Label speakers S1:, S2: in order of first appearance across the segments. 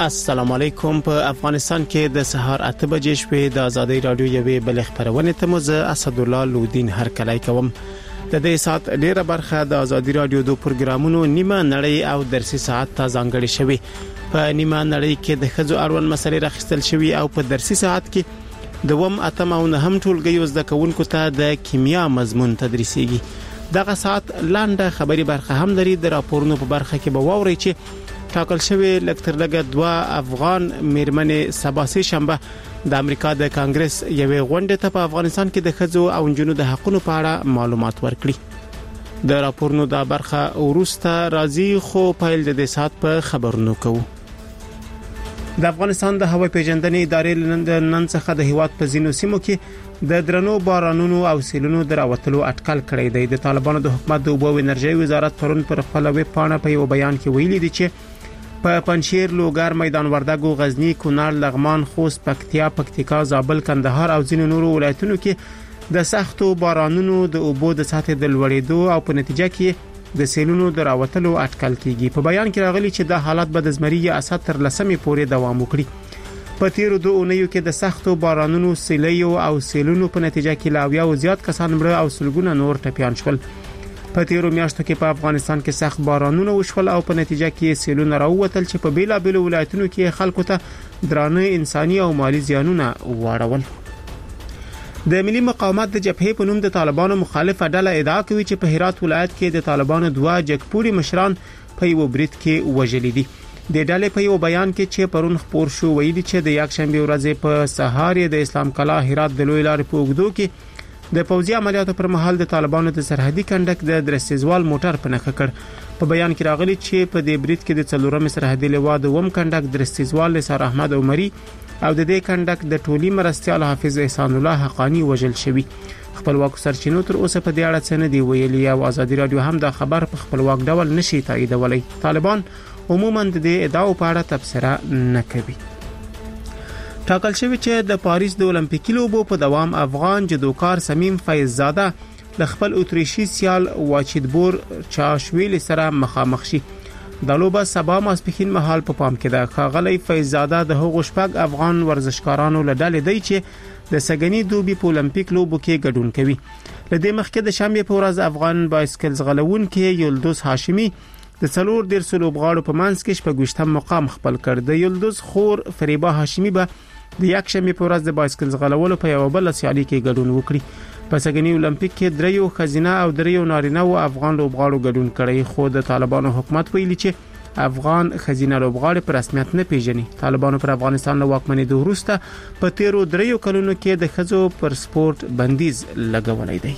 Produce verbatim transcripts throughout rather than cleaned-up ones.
S1: السلام علیکم. په افغانستان کې د سهار اته بجې شوې د ازادي رادیو یوې بل خبرونه ته مزه اسد الله لودین هر کله کوم. د دې سات ډیره برخه د ازادي رادیو د پروګرامونو نیمه نړۍ او درسي ساعت ته ځانګړي شوی. په نیمه نړۍ کې د خځو اړوند مسلې راخستل شوی او په درسي ساعت کې دوم اتم او نهم ټولګي زده کوونکو ته د کیمیا مضمون تدریسيږي. دغه ساعت لاندې خبري برخه هم لري. د راپورونو په برخه کې به واوري چې ټاکل شوی لکتر لګه دوا افغان میرمنې سبا سه شنبه د امریکا د کانګرس یوې غونډې ته په افغانستان کې د خځو او نجونو د حقوقو په اړه معلومات ورکړي. د راپورونو د برخه ورسته راځي خو پایل د دې سات په خبرونو کوو. د افغانستان د هوایي پیژندنې ادارې نن څخه د هیواد په ځینو سیمو کې د درنو بارانونو او سیلونو دراوتلو اټکل کړی دی. د طالبانو د حکومت د اوبو او انرژي وزارت پرون پر خپل ویب پاڼه په یو بیان کې ویلي دی چې په پنشیر، لوګر، میدان وردګو، غزنی، کونړ، لغمان، خوست، پکتیا، پکتیکا، زابل، کندهار او ځینو نورو ولایتونو کې د سختو بارانونو د اوبو د سطح د لوړېدو او په نتیجه کې د سیلونو دراوتلو اټکل کیږي. په بیان کې راغلي چې دا حالت به د زمري یا اسد تر لسمې پورې دوام وکړي. په تیرو دوه اونیو کې د سختو بارانونو، سیلیو او سیلونو په نتیجه کې لاویا او زیات کسان مړه او سلګونه نور ټپيان شول. په تیرو میاشتو کې په افغانستان کې سخت بارانونه وشول او په نتیجه کې سیلونه راووتل چې په بیلابیلو ولایتونو کې خلکو ته درانه انساني او مالی زیانونه واړول. د ملي مقاومت د جبهې په نوم د طالبانو مخالفه ډله ادعا کوي چې په هرات ولایت کې د طالبانو دوه جګپوري مشران په یو برید کې وژل دي. د ډلې په یو بیان کې چې پرون خبر شو ویلي چې د یک شنبه ورځ په سهار د اسلام کلا هرات د لوی لارې په اوږدو کې د پوځي عملیاتو پر مهال د طالبانو د سرحدي کنډک د درستیزوال موټر په نښه کړ. په بیان کې راغلي چې په دې برید کې د څلورم سرحدي لوا د وم کنډک درستیزوال نثار احمد عمري او د دې کنډک د ټولي مرستيال حافظ احسان الله حقانی وژل شوی. خپلواک سرچینو تر اوسه په دې اړه څه نه دی ویلي او ازادي رادیو هم دا خبر په خپلواک ډول نشي تاییدولی. طالبان عموما د دې ادعاو په اړه تبصره نه کوي. ټاکل شوی چې د پاریس د اولمپیکي لوبو په دوام افغان جدوکار سمیم فیضزاده د خپل اتریشي سیال واچیدبور چاشویل سره مخامخ شي. د لوبه سبا ماسپښین مهال په پام کې ده. خاغلی فیضزاده د هغو شپږ افغان ورزشکارانو له ډلې دی چې د سګنی دوبي په اولمپیک لوبو کې ګډون کوي. لدې مخکې د شنبه په ورځ افغان بایسکل ځغلونکي یلدوز هاشمی د څلور ډیر سلوبغاړو په منځ کې شپږویشتم مقام خپل کړ. د یلدوز خور فریبا هاشمی به د یک شنبه په ورځ د بایسکل ځغلولو په یو بل سیالي کې ګډون وکړي. په سګنی اولمپیک کې دریو خزینه او دریو نارینه او افغان لوبغاړو ګډون کړي. خو د طالبانو حکومت ویلي چې افغان خزینه لوبغاړي په رسمیت نه پیژني. طالبانو پر افغانستان له واکمنۍ وروسته په تیرو دریو کلونو کې د خځو پر سپورت بندیز لګولای دی.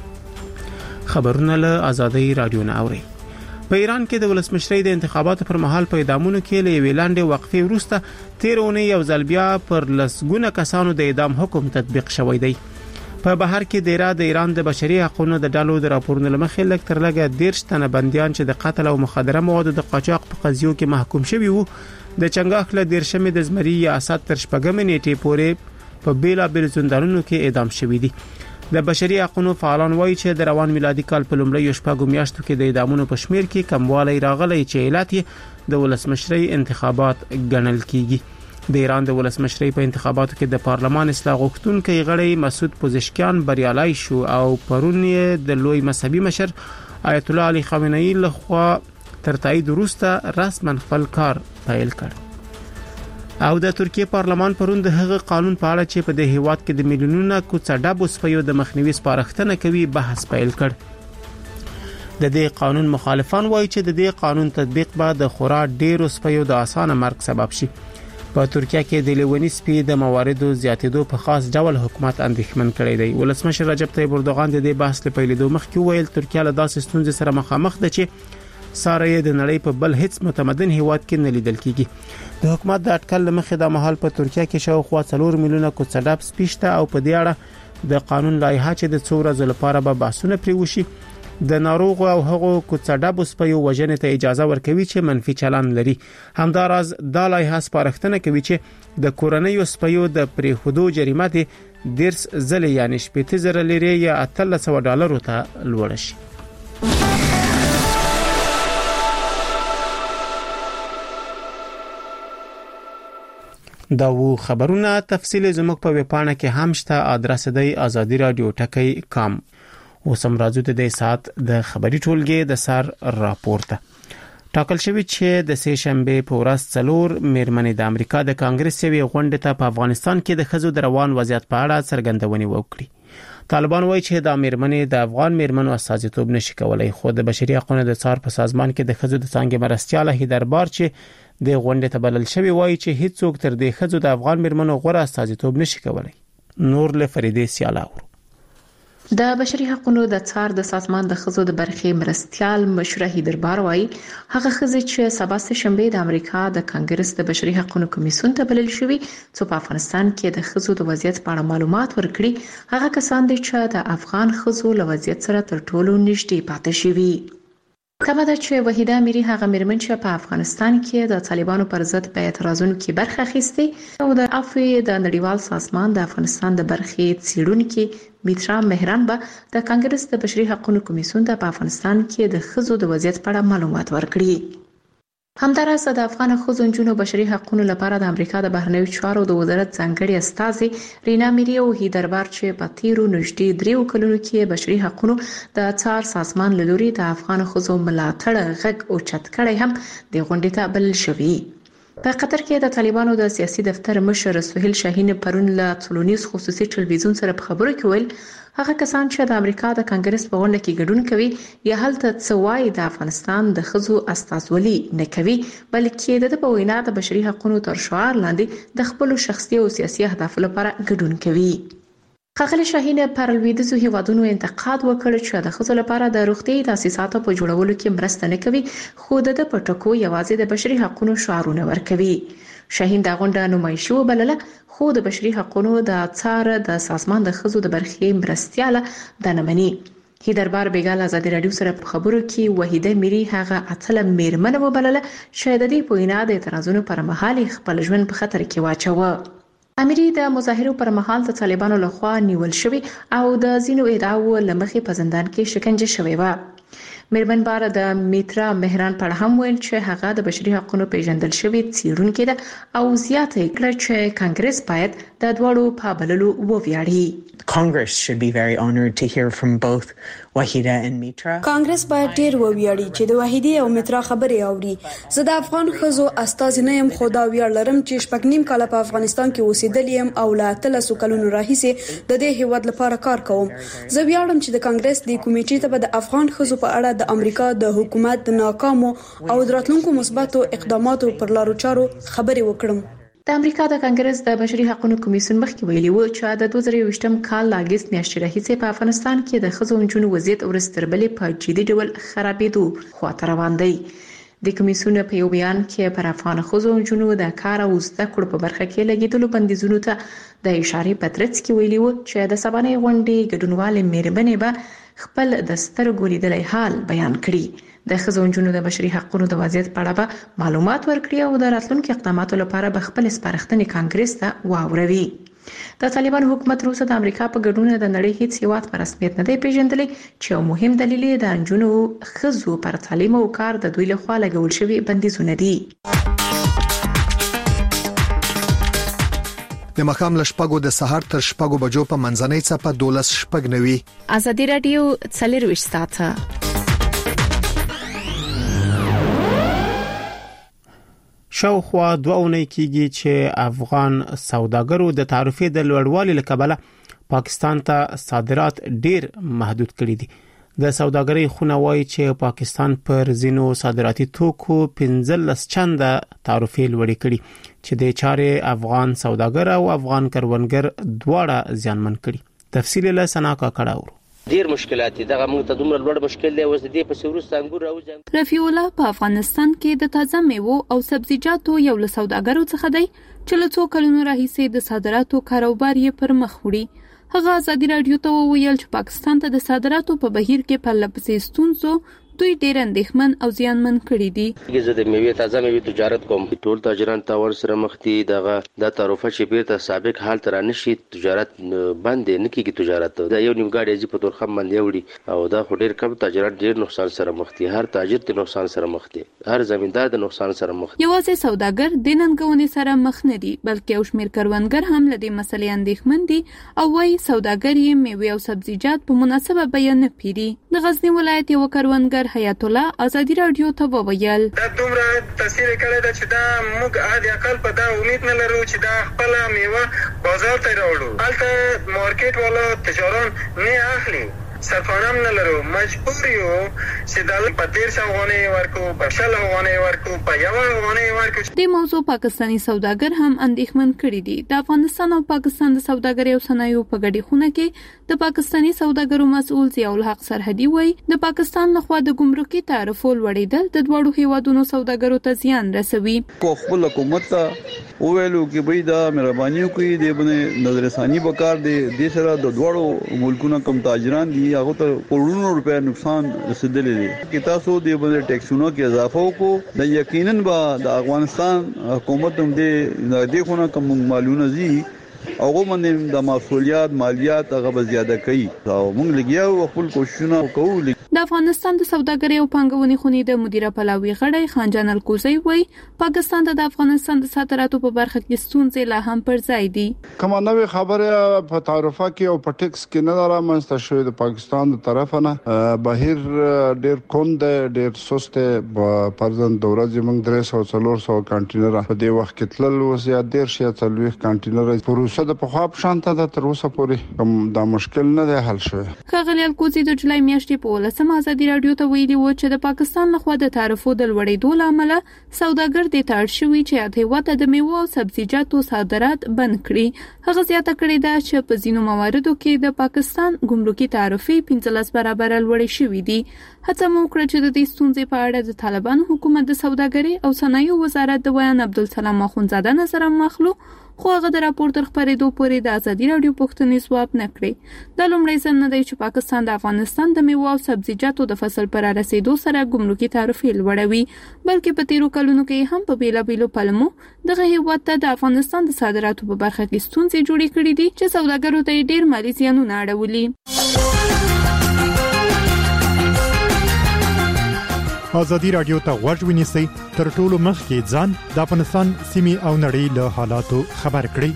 S1: خبرونه له ازادي رادیو نه اوري. په ایران کې د ولسمشرۍ د انتخاباتو پر مهال په اعدامونو کې له ویلاندې وقفې وروسته تیرونه یو ځل بیا پر لسګونه کسانو د اعدام حکم تطبیق شوی دی. په بهر کې د ایران د ایران د بشري حقوقو د ډلو د راپورونو لمخې لږ تر لږه دیرش تنه بنديان چې د قتل او مخدره موادو د قاچاق په قضیو کې محکوم شوي وو د چنګاخ له دیرشمې د زمري یا اسد تر شپږمې نیټې پورې په بیلا بیل زندانونو کې اعدام شوي دي. د بشري حقوقو فعالان وایي چې د روان میلادي کال په لومړیو شپږو میاشتو کې د اعدامونو په شمیر کې کموالی راغلی چې علت یې د ولسمشرۍ انتخابات ګڼل کیږي. د ایران د ولسمشرۍ په انتخاباتو کې د پارلمان اصلاح غوښتونکي غړی مسعود پزشکیان بریالای شو او پرون یې د لوی مذهبي مشر آیت الله علي خامنه‌ای لخوا تر تایید وروسته رسما خپل کار پیل کړ. او د ترکیه پارلمان پرون د هغه قانون په اړه چې په د هیواد کې د میلیونونو کوڅډابو سپیو د مخنیوي سپارښتنه کوي بحث پیل کړ. د دې قانون مخالفان وایي چې د دې قانون تطبیق به د خورا ډیرو سپیو د اسانه مرګ سبب شي. په ترکیه کې د لیونی سپی د مواردو زیاتېدو په خاص ډول حکومت اندېښمن کړی دی. ولسمشر رجب طیب اردوغان د دې بحث له پیلېدو مخکې ویل ترکیه له داسې ستونزې سره مخامخ ده چې ساره د نړۍ په بل هیڅ متمدن هیواد کې نه لیدل کیږي. د حکومت د اټکل مخې د محل په ترکیه کې شاوخوا څلور میلیونه کوڅډاب سپیشته او په دې اړه د قانون لایحه چې د څو ورځې لپاره به بحثونه پرې وشي د ناروغ او هغو کوڅډاب سپیو وژنې ته اجازه ورکوي چې منفي چلند لري. همداراز د لایحه سپارښتنه کوي چې د کورنۍ سپیو د پریښودو جریمه د درس زل یعنی شپږ زره لري یا اتلس سوه ډالرو ته لوړ شي. دا وو خبرونه تفصیل زموږ په ویب پاڼه کې هم شته، آدرس دی آزادی رادیو ټکی کام. اوس هم راځو ته د سات د خبري ټولګي د سر راپورته. ټاکل شوی چې د سه شنبه په ورځ څلور میرمنې د امریکا د کانګرس یوې غونډې ته په افغانستان کې د ښځو د روان وضعیت په اړه څرګندونې وکړي. طالبان وایي چې د میرمنې د افغان میرمنو استازیتوب نشي کولای، خو د بشري حقوقو د څار په سازمان کې د ښځو د څنګه مرستياله هیدربار چې د غونډې ته بلل شوی وایي چې هیڅوک تر دې ښځو د افغان میرمنو غوړه استازیتوب نشي کولای. نور له فریدې سیالاور.
S2: د بشري حقوقو د څار د سازمان د ښځو د برخې مرستيال مشره هیدربار وایي هغه ښځې چې سبا سه شنبه د امریکا د کانګرس د بشري حقوقو کمیسیون ته بلل شوی چې په افغانستان کې د ښځو د وضعیت په اړه معلومات ورکړي، هغه کسان دي چې د افغان ښځو له وضعیت سره تر ټولو نږدې پاتې شوي. کما ده چې وحیده امیری هغه میرمن چې په افغانستان کې د طالبانو پر ضد په اعتراضونو کې برخه اخیسته او د افی د نړیوال سازمان د افغانستان د برخې څیړونکو میترا مهران به د کانګرس د بشري حقوقو کمیسیون ته په افغانستان کې د ښځو د وضعیت په اړه معلومات ورکړي. همدارس د افغان ښځو جنو بشري حقوقو لپاره د امریکا د بهرنیو چارو د وزارت ځانګړي استاذ رینا میری او هیدربار چې په تیرو نږدې دریو کلونو کې بشري حقوقو د څار سازمان لوري د افغان ښځو ملاتړ غږ او چت کړي هم د غونډې ته بلل شوی. په قطر کې د طالبانو د سیاسي دفتر مشر سهیل شاهین پرون له ټولنیز خصوصي ټلویزیون سره په خبرو کې ویل هغه کسان چې د امریکا د کانګرس په غونډه کې ګډون کوي یا هلته څوای د افغانستان د ښځو استازولي نه کوي، بلکې د په وینا د بشري حقوقو تر شعار لاندې د خپل شخصي او سیاسي اهدافو لپاره ګډون کوي. ښاغلي شاهین پر لویدیځو هیوادونو انتقاد وکړ چې د ښځو لپاره د روغتي تاسیساتو په جوړولو کې مرسته نه کوي، خو د پټکو یوازې د بشري حقوقو شعارونه ورکوي. شاهین د غونډه نمایشي وبلله، خو د بشري حقوقو د څار د سازمان د ښځو د برخې مرستياله د نمنې. هیدربار بیګال آزادی رادیو سره په خبرو کې وحیده میری هغه اتل میرمن وبلله چې د دې په وینا د اعتراضونو پر مهال خپل ژوند په خطر کې واچوه. امیری د مظاهرو پر مهال د طالبانو لخوا نیول شوی او د زینو ادعاو لمخې په زندان کې شکنجه شوی و. میرمن بار د میترا مهران پر هم ویل چې هغه د بشري حقوقو پیژندل شوی څیړونکې ده او زیاته کړه چې کانګرس باید د دوړو په بللو وویاړي.
S3: Congress should be very honored to hear from both Wahida and Mitra.
S4: کانګرس باید ډیر وویاړي چې د وحیدې او مترا خبرې اوري. زه د افغان ښځو استاذ نه یم، خو دا ویاړ لرم چې شپږ نیم کال په افغانستان کې اوسېدل یم او لا اتلسو کلونو راهیسې د دې هیواد لپاره کار کوم. زه ویاړم چې د کانګرس د کمیټې ته د افغان ښځو په اړه د امریکا د حکومت د ناکامو او دراتلونکو مثبتو اقداماتو پر لارو چارو خبرې وکړم.
S2: د امریکا د کانګرس د بشري حقوقو کمیسیون مخکې ویلي و چې د دوه زره یوویشتم کال لاګست میاشتې راهیسې په افغانستان کې د ښځو جنو وضعیت ورستربلې په جدي ډول خرابېدو خواته روان دی. د کمیسیون په یو بیان کې پر افغان ښځو جنو د کار او زده کړو په برخه کې لګیدلو بندیزونو ته د اشارې په ترڅ کې ویلي و چې د سبانې غونډې ګډونوال میرمنې به خپل د سترګو لیدلای حال بیان کړي. د ښځو جنو د بشري حقوقو د وضعیت په اړه به معلومات ورکړي او د راتلونکو اقداماتو لپاره به خپل سپارښتنې کانګرس ته واوروي. د طالبان حکومت روسه د امریکا په ګډون د نړۍ هیڅ هیواد په رسمیت نه دی پیژندلی چې یو مهم دلیل د جنو ښځو پر تعلیم او کار د دوی لخوا لګول شوی بندیزونه دي.
S5: د مخام لشپګو د سحر تر شپګو بجو په منځنۍ چپه دولس شپګ نوي.
S2: آزادی رادیو څلور وشتاته
S1: شاوخوا دوه اونۍ کېږي چې افغان سوداګرو د تعرفې د لوړوالي لکبله پاکستان ته صادرات ډیر محدود کړي دي. د سوداګرۍ خونه وایي چې پاکستان پر زینو صادراتي توکو پنځلس چنده تعرفې لوړې کړي چې د چارې افغان سوداګر او افغان کروندګر دواړه زیانمن کړي. تفصیل له سنا کا کړهور.
S6: ډیر مشکلات دي، دغه موږ ته دومره لوړ مشکل دی. اوس دې په سورو څنګه راوځي.
S7: رفیع الله په افغانستان کې د تازه میوو او سبزیجاتو یو له سوداګرو څخه دی چې له څو کلونو راهیسې د صادراتو کاروبار یې پر مخ وړي. هغه آزادی رادیو ته وویل چې پاکستان ته د صادراتو په بهیر کې په لپسې ستونزو دوی ډېر اندېښمن او زیانمن کړي دي.
S6: زه د میوې تازه میوې تجارت کوم. ټول تاجران تاور سره مخ دي. دغه د تعرفه چې بیرته سابق حال تر نشي تجارت بند نه کیږي. تجارت دا یو نیم ګاډي چې په تور خم باندې وړي او دا ډېر کم تاجران ډېر نقصان سره مخ دي. هر تاجر د نقصان سره مخ دي. هر زمیندار د نقصان سره مخ دي.
S7: یوازې سوداګر د ننګونې سره مخ نه دي بلکې او شمیر کروندګر هم له دې مسلې اندېښمن دي او وايي سوداګر یې میوې او سبزیجات په مناسبه بیه نه پیري. د غزنی ولایت یو کروندګر حیات الله آزادي رادیو ته وویل
S8: دا دومره تاثیر کړی دا چې دا موږ عادي عقل په دا امید نه لرو چې دا خپل میوه بازار ته راوړو. هلته مارکیټ والا تجاران نه اخلي. سرفانم نه لرو. مجبور یو چې د په ډیر څنګه ورکو په شل افغانۍ ورکو په یو افغانۍ ورکو.
S7: د موضوع پاکستانی سوداګر هم اندېښمن کړي دي. د افغانستان او پاکستان د سوداګرۍ او صنایعو په ګډه خونه کې د پاکستانی سوداګرو مسؤل ضیاء الحق سرحدي وایي د پاکستان لخوا د ګمرکي تعرفو لوړېدل د دوړو هیوادونو سوداګرو ته زیان رسوي.
S9: کو خپل حکومت او ویلو کې به دا مهرباني کوي د باندې نظر ثاني وکړ د دې سره د دوړو ملکونو کم تاجران دي هغه ته کروڑونو روپیا نقصان رسیدلی دی. کې تاسو د باندې ټیکسونو کې اضافه وکړو د یقینا به د افغانستان حکومت هم د دې خونه کوم مالونه زی هغه باندې د مسولیت مالیات هغه زیاده کوي او موږ لګیاو خپل کوششونه کوو.
S7: د افغانستان د سوداګرۍ او پانګونې خونې د مدیره پلاوي غړی خانجان الکوزی وایي پاکستان د افغانستان د صادراتو په برخه کې ستونزې لا هم پر ځای دي.
S10: کومه نوې خبره په تعرفه کې او په ټیکس کې نه رامنځته شوې د پاکستان د طرف نه بهیر ډېر کند ډېر سست پرځن د ورځې موږ درې سوه څلور سوه کانټینر په دې وخت کې تلل او زیات ډېر شي څلوېښت کانټینر پروسه د پخوا په شان ته تر اوسه پورې کوم دا مشکل نه دی حل شوی.
S7: ښاغلی الکوزی د جولای میاشتې په ولسمه آزادي رادیو ته ویلي و چې د پاکستان لخوا د تعرفو د لوړېدو له امله سوداګر دې ته اړ شوي چې یاد هېواد ته د میوو او سبزیجاتو صادرات بند کړي. هغه زیاته کړې ده چې په ځینو مواردو کې د پاکستان ګمرکي تعرفې پنځلس برابره لوړې شوې دي. هڅه مو وکړه چې د دې ستونزې په اړه د طالبانو حکومت د سوداګرۍ او صنایعو وزارت د بیان عبدالسلام اخوندزاده نظر واخلو خو هغه د راپور تر خپرېدو پورې د ازادي رادیو پوښتنې ځواب نه کړې. دا لومړی ځل نه دی چې پاکستان د افغانستان د میوو او سبزیجاتو د فصل پر رسیدو سره ګمرکي تعرفې لوړوي بلکې په تیرو کلونو کې هم په بیلابیلو پلمو دغه هیواد ته د افغانستان د صادراتو په برخه کې ستونزې جوړې کړې دي چې سوداګرو ته ډېر مالي زیانونه اړولي.
S11: آزادي رادیو ته غوږ ونیسئ تر ټولو مخکې ځان د افغانستان سیمې او نړۍ له حالاتو خبر کړئ.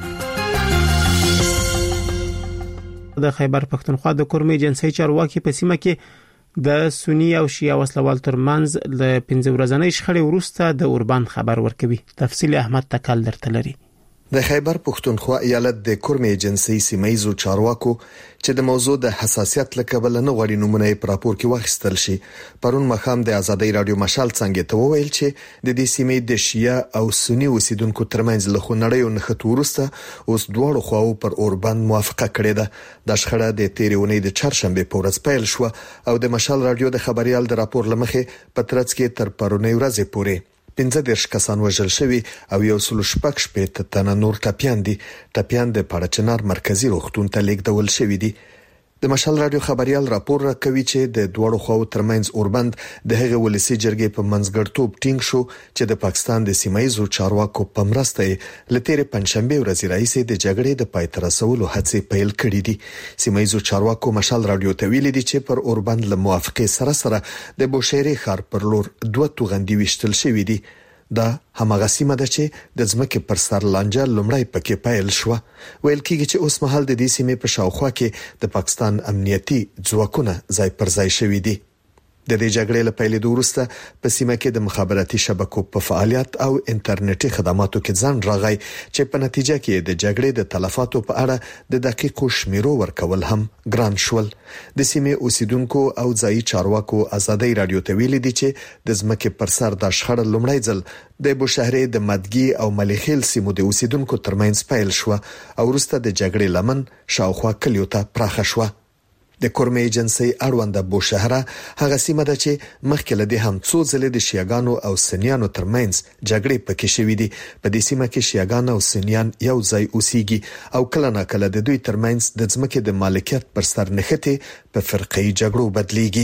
S1: د خیبر پښتونخوا د کورمې ایجنسۍ چارواکي په سیمه کې د سنی او شیعه وسلوال ترمنځ ل پنځه ورځې شخړې وروسته د اوربان خبر ورکوي. تفصیل احمد تکل درته لري.
S5: د خیبر پښتونخوا ایالت د کورمې ایجنسۍ سیمایزو چارواکو چې د موضوع د حساسیت لکبل نه غوړي نمونه په راپور کې واخیستل شي پرون مخام د آزادۍ رادیو مشال څنګه ته وویل چې د دې سیمې د شیعه او سنی اوسیدونکو ترمنځ له خنړې او نخښت وروسته اوس دواړو خواو پر اوربند موافقه کړې ده. د شخړه د تیرې ونې د چهارشنبه په ورځ پیل شو او د مشال رادیو د خبريال د راپور لمخې په ترڅ کې تر پرونی ورځې پورې پنځه دیرش کسان وژل شوي او یو سل شپږ شپېته تنه نور ټپیان دي. ټپیان د پاړچنار مرکزی روغتون ته لیږدول شوي دي. د مشال رادیو خبريال راپور راکوي چې د دوړو خواو ترمنځ اوربند د هغه ولسی جرګې په منځګړتوب ټینګ شو چې د پاکستان د سیمایزو چارواکو په مرسته لتیره پنځشنبه ورځ رئیس د جګړې د پای ته رسولو هڅې پیل کړې دي. سیمایزو چارواکو مشال رادیو ته ویلي دي چې پر اوربند له موافقه سره سره د بوشيري خار پر لور دوه توغندي وشتل شوې دي. دا همغه سیمه ده چې د ځمکې پر سر لانجه لومړی پکې پیل شو. ویل کېږي چې اوس مهال د دې سیمې په شاوخوا کې د پاکستان امنیتي ځواکونه ځای پر ځای شوي دي. د دې جګړې له پیلېدو وروسته په سیمه کې د مخابراتي شبکو په فعالیت او انټرنیټي خدماتو کې ځان راغی چې په نتیجه کې د جګړې د تلفاتو په اړه د دقیقو شمیرو ورکول هم ګران شول. د سیمې اوسیدونکو او ځایي چارواکو آزادۍ رادیو ته ویلي دي چې د ځمکې پر سر د شخړه لومړی ځل د بوشهرې د مدګي او مليخیل سیمو د اوسیدونکو ترمنځ پیل شو او وروسته د جګړې لمن شاوخوا کلیو ته پراخه شو. د کورمې ایجنسۍ اړونده بوشهره هغه سیمه ده چې مخکې له دې هم څو ځلې د شیعاګانو او سنیانو ترمنځ جګړې پکې شوې دي. په دې سیمه کې شیعاګان او سنیان یو ځای اوسېږي او کله ناکله د دوی ترمنځ د ځمکې د مالکیت پر سر نښتې په فرقي جګړو بدليږي.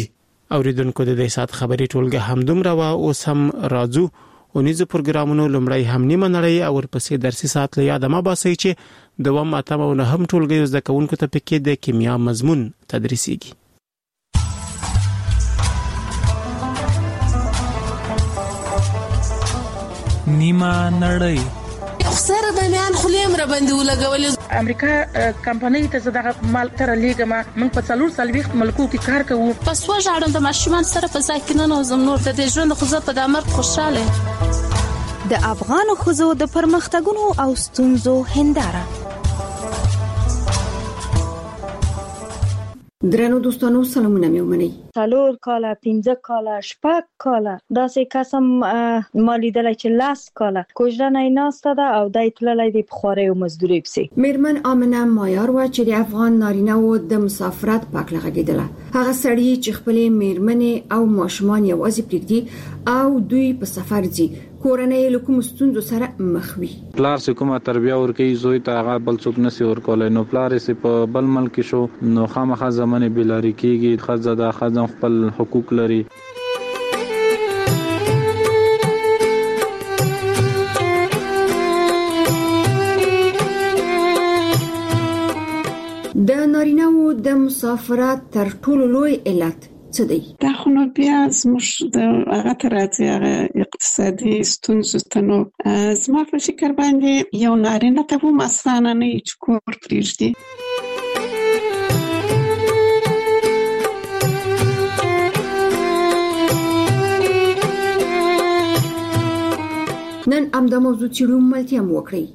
S1: اوریدونکو د دې سات خبري ټولګه هم دومره وا اوس هم راځو اونیزو پروګرامونو لمړی هم نیمه نړۍ او ورپسې درسي سات له یاد ما باسي چې دوام اتمه نه هم ټولګه زده کوونکو ته پکې د کیمیا مضمون تدریسيږي.
S12: نیمه نړۍ
S13: سره د میان خلیم را باندې ولګول
S14: امریکا کمپنۍ ته زړه مال تر لیګما موږ په څلور سالويخت ملکو کې کار کوو.
S13: پس وژاړم د ماشومان سره په ځای کې نه نوزم نور د ژوند خو زه په دمر خوشاله.
S15: د افغان خزو د پرمختګونو او ستونزو هنداره.
S16: درنو دوستانو سلامونه مې ومنئ.
S17: څلور کاله پنځه کاله شپږ کاله داسې قسم مالی دلای چې لاس کاله کوژدنه ناسته ده او دای تللی دی په خواري او مزدوري پسې.
S16: میرمن آمنه مایار و چې د افغان نارینه و د مسافرت پاک لغږیدله. هغه سړی چې خپلې میرمنې او ماشومان یوازې پرېږدي او دوی په سفر ځي کورنۍ له کوم ستونزو سره مخ وي.
S18: پلار سې کومه تربیه ورکوي زوی ته هغه بل څوک نسی ورکولای نو پلار سې په بل ملک شو نو خامخا زمانه بلاری کیږي خزه د خزم خپل حقوق لري.
S16: د نارینه و د مسافرت تر ټولو لوی علت څه دی؟
S19: دا خو نو بیا زموږ د هغه ته راځي هغه اقتصادي ستونزو ته. نو زما په فکر باندې یو نارینه ته هم اسانه نه وي چې کور پرېږدي.
S16: نن امدا موضوع چیرو ملتیا مو وکړي.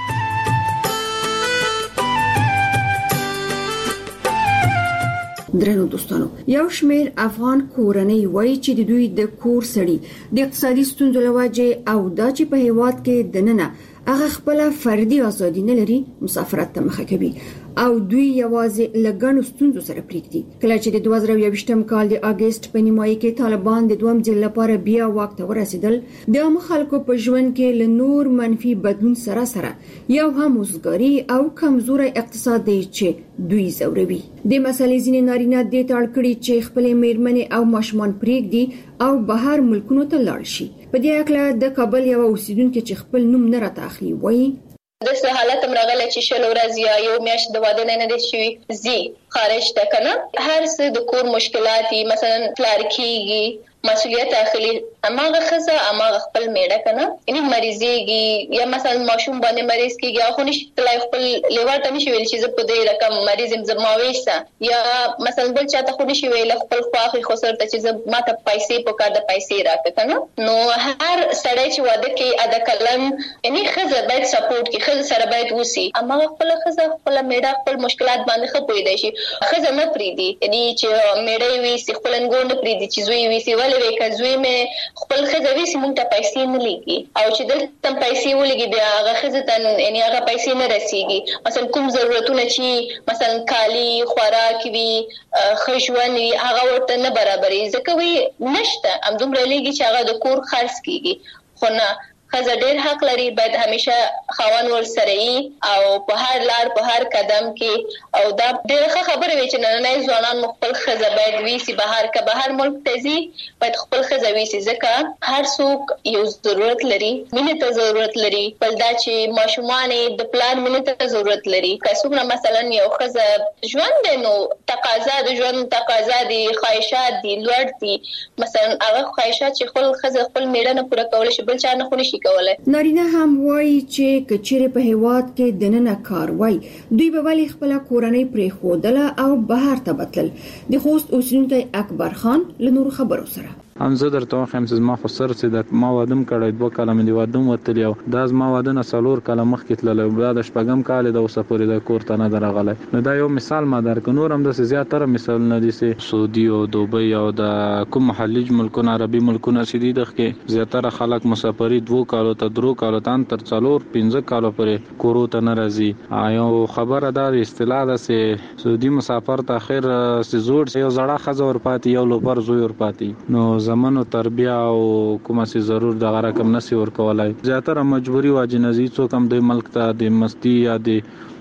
S16: درنو دوستانو یو شمیر افغان کورنۍ وایي چې د دوی د کور سړي د اقتصادي ستونزو لوجه او دا چې په هیواد کې دننه هغه خپل فردي ازادي نه لري مسافرت ته مخه کوي او دوی یوازې لګڼو ستونزو سره پریږدي. کله چې د دوه زره یوویشتم کال د اگست په نیمایي کې طالبان د دوم ځل لپاره بیا واک ته ورسېدل د عام خلکو په ژوند کې له نور منفي بدلون سره سره یو هم وزګاری او کمزوري اقتصاد دی چې دوی زوروي. د مسلې ځینې نارینه د تاړ کړي چې خپل میرمنې او ماشومان پریږدي او بهر ملکونو ته لاړ شي. په دې اړه د کابل یو اوسیدونکو چې خپل نوم نه راته اخلي وایي
S20: د څه حالت مرغله چې شل ورځې یا یو میاشت د واده نه نه شي زی خارج ته کنه هر څه د کور مشکلات مثلا پلار کیږي مسؤلیت اخلي اماغه خزه اماغه خپل میړه کنه یعنی مریضيږي یا مثلا ماشوم باندې مریض کیږي او خو نشي تلای خپل لیواټ نشي ویل چې زه په دې رقم مریض زماويسه یا مثلا بل چاته خو نشي ویل خپل خواخي خسر ته چې زه ماته پیسې په کار د پیسې راکې کنه نو هر سړی چې واده کوي ادا کلن یعنی خزه باید سپورټ کوي خزه سره باید وسی اماغه خپل خزه خپل میړه خپل مشکلات باندې خپوي دی شي خزه نه پریدي یعنی چې میړه وي سي خپلنګو نه پریدي چې زوی وي سي ولې وکزوی مې خپل خزوي سیمون ته پیسې نه لګي او چې دلته پیسې ولګي بیا هغه خزه ته یعنی هغه پیسې نه رسیږي مثلا کوم ضرورتونه چې مثلا کالی خوراک وي خښون وي هغه ورته نه برابرې ځکه وي نشته ام دومره لګي چې هغه د کور خرڅ کیږي خو نه خزه ډېر حق لري باید همیشه خاون ور سره ای او په هر لار په هر قدم کې او دا ډېر خبره وی چې نن ځوانان خپل خزه باید ویسي بهر که بهر ملک تزي باید خپل خزه ویسي ځکه هر څوک یو ضرورت لري مینه ته ضرورت لري بل دا چې ماشومان د پلان مینه ته ضرورت لري که څوک مثلا یو خزه ژوند نو تقاضا د ژوند تقاضا دي خواهشات دي لوړ دي مثلا هغه خواهشات چې خپل خزه خپل میړه نه پوره کول شي بل چا نه خوني
S16: نارینه هم وایي چې کچېره په هیواد کې دننه کار وای دوی به ولی خپل کورنۍ پرې خودله او بهر ته بتل. د خوست اوسیدونکو اکبر خان له نور خبرو سره
S18: هم زه درته وایم چې ما خو سر چې د ما وادم کړی دوه کاله مې د وادم وتلی او دا زما واده نه څلور کاله مخکې تللی بیا د شپږم کال د اوسه پورې د کور ته نه درغلی نو دا یو مثال ما درکړ. نور هم داسې زیاتره مثالونه دي چې سعودي او دوبۍ او د کوم محلي ملکونه عربي ملکونه چې دي دغه کې زیاتره خلک مسافري دوه کالو ته درو کالو ته تر څلور پنځه کالو پورې کورو ته نه راځي. یو خبره دا اصطلاح ده چې سعودي مسافر ته اخر سي زوړ یو زړه خزه ور پاتې یو لوبر زوی ور پاتې نو زمونو تربیه او کومه سي ضرور د رقم نسی ور کولای زیاتره مجبوری واجنزي څوک هم د ملک ته د مستی یا د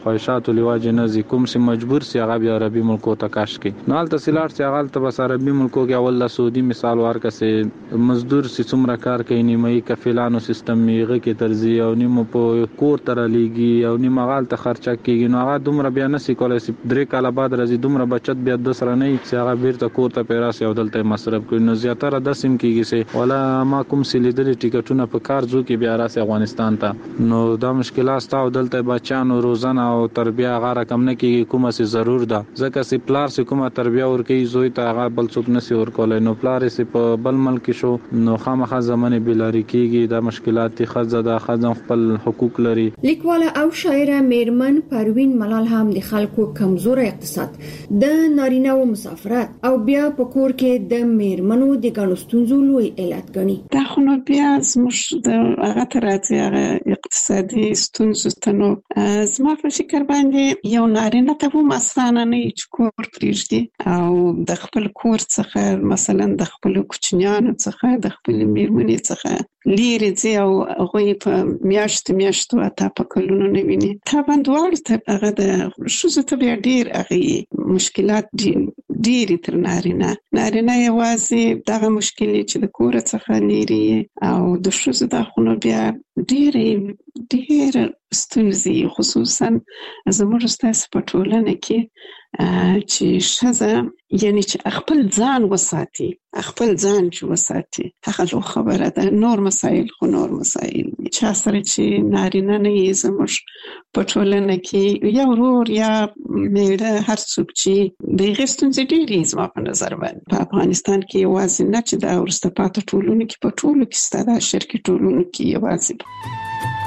S18: خواهشات لواجه نه زی کوم سي مجبور سي هغه بیا عربي ملکو ته کاش کی نو الته سیلار سي هغه ته بس عربي ملکو کې اول د سعودي مثال ورکسه مزدور سي څومره کار کوي نیمه کفیلانو سیستم میغه کې ترزی او نیمه په کور تر لېږي او نیمه غال ته خرچه کیږي نو هغه دومره بیا نه سي کولای سي درې کاله بعد راځي دومره بچت بیا د سره نه چې هغه بیرته کور ته پیراسي او دلته مصرف کوي نو زیاتره د سیم کېږي سي ولا ما کوم سي لیدل ټیکټونه په کار ځو کې بیا راسي افغانستان ته نو دا مشکلات تاو دلته بچانو روزانه او تربیه هغه رقم نه کېږي کومه سي ضرور ده ځکه سي پلار سي کومه تربیه ور کوي زوی ته هغه بل څوک نه سي ور کولای نو پلار سي په بل ملک شو نو خامخا زمانه بلاری کېږي دا مشکلات خزه دا خزم خپل حقوق لري.
S16: لیکواله او شاعره میرمن پروین ملال هم د خلکو کمزور اقتصاد د نارینه او مسافرت او بیا په کور کې د میرمنو د ګڼستونزو لوی علت ګڼي.
S19: دا خو نو بیا زموږ د هغه تر راځي اقتصادي ستونزو ته نو زما په فکر باندې یو نارینه ته هم اسانه نه چې کور پرېږدي او د خپل کور څخه مثلا د خپل کوچنیانو څخه د خپل میرمنې څخه لیرې ځي او هغوی په میاشتو میاشتو اته په کلونو نه ویني. طبعا دواړو ته هغه د ښځو ته بیا ډېر هغې مشکلات ډېرې تر نارینه نارینه یوازې دغه مشکلې چې د کوره څخه لیرې او د ښځو دا خو نو بیا ډېرې ډېر ستونزې خصوصا زموږ ستاسې په ټولنه کې چې ښځه یعنی چې خپل ځان وساتي خپل ځان چې وساتي هغه لو خبره ده. نور مسایل خو نور مسایل چا سره چې نارینه نه یې زموږ په ټولنه کې یا ورور یا میړه هر څوک چې د هغې ستونزې ډېرې زما په نظر باندې په افغانستان کې یوازې نه چې دا وروسته پاتې ټولنو کې په ټولو کې ستا دا شرقي ټولنو کې یوازې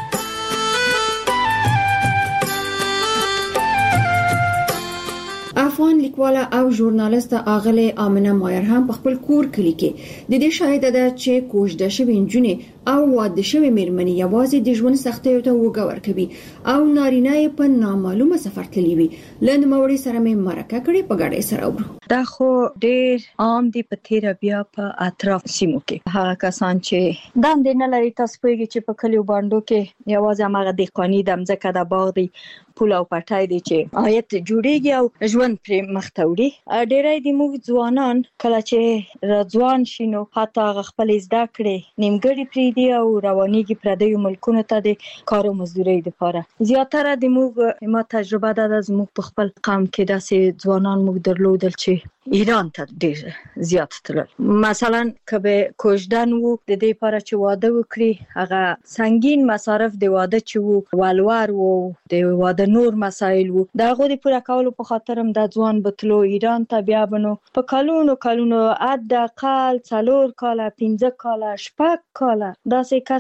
S16: افغان لیکواله او ژورنالیست اغله امنه مایر هم په خپل کور کلی کې د دې شاهده ده چې کوژده شوی نجونې او واده شوی میرمنې یوازې د ژوند سختیو ته وګور کوي او نارینه په نامعلومه سفر تللی وي لند موري سره مې مرکه کړې په ګاډي سره ورو
S17: دا خو ډېر عام دي په تیر بیا په اطراف سیمو کې هغه کسان چې داندې نه لري تاسو پوهیږئ چې په کلیو باندې کې یوازې هغه د قانی د مځکه د باغ دی پول او پټای دي چې آیت جوړیږي او ژوند پر مختوري ډېرای دي موږ ځوانان کله چې راځوان شینو حتی خپل زده کړې نیمګړي پری دي او روانيږي پردیو ملکونو ته د کارو مزدوري لپاره زیاتره د موږ ما تجربه ده زموږ په خپل قوم کې داسې ځوانان موږ درلودل چې ایران ته ډېر زیات تلل مثلا کبه کوژدن وو د دې لپاره چې واده وکړي هغه سنگین مصارف د واده چې وو والور وو د واده نور مسایل وو دا غو د پوره کولو په خاطر هم د ځوان بتلو ایران ته بیا بنو په کلونو کلونو اد اقل څلور کاله پنځه کاله شپږ کاله داسې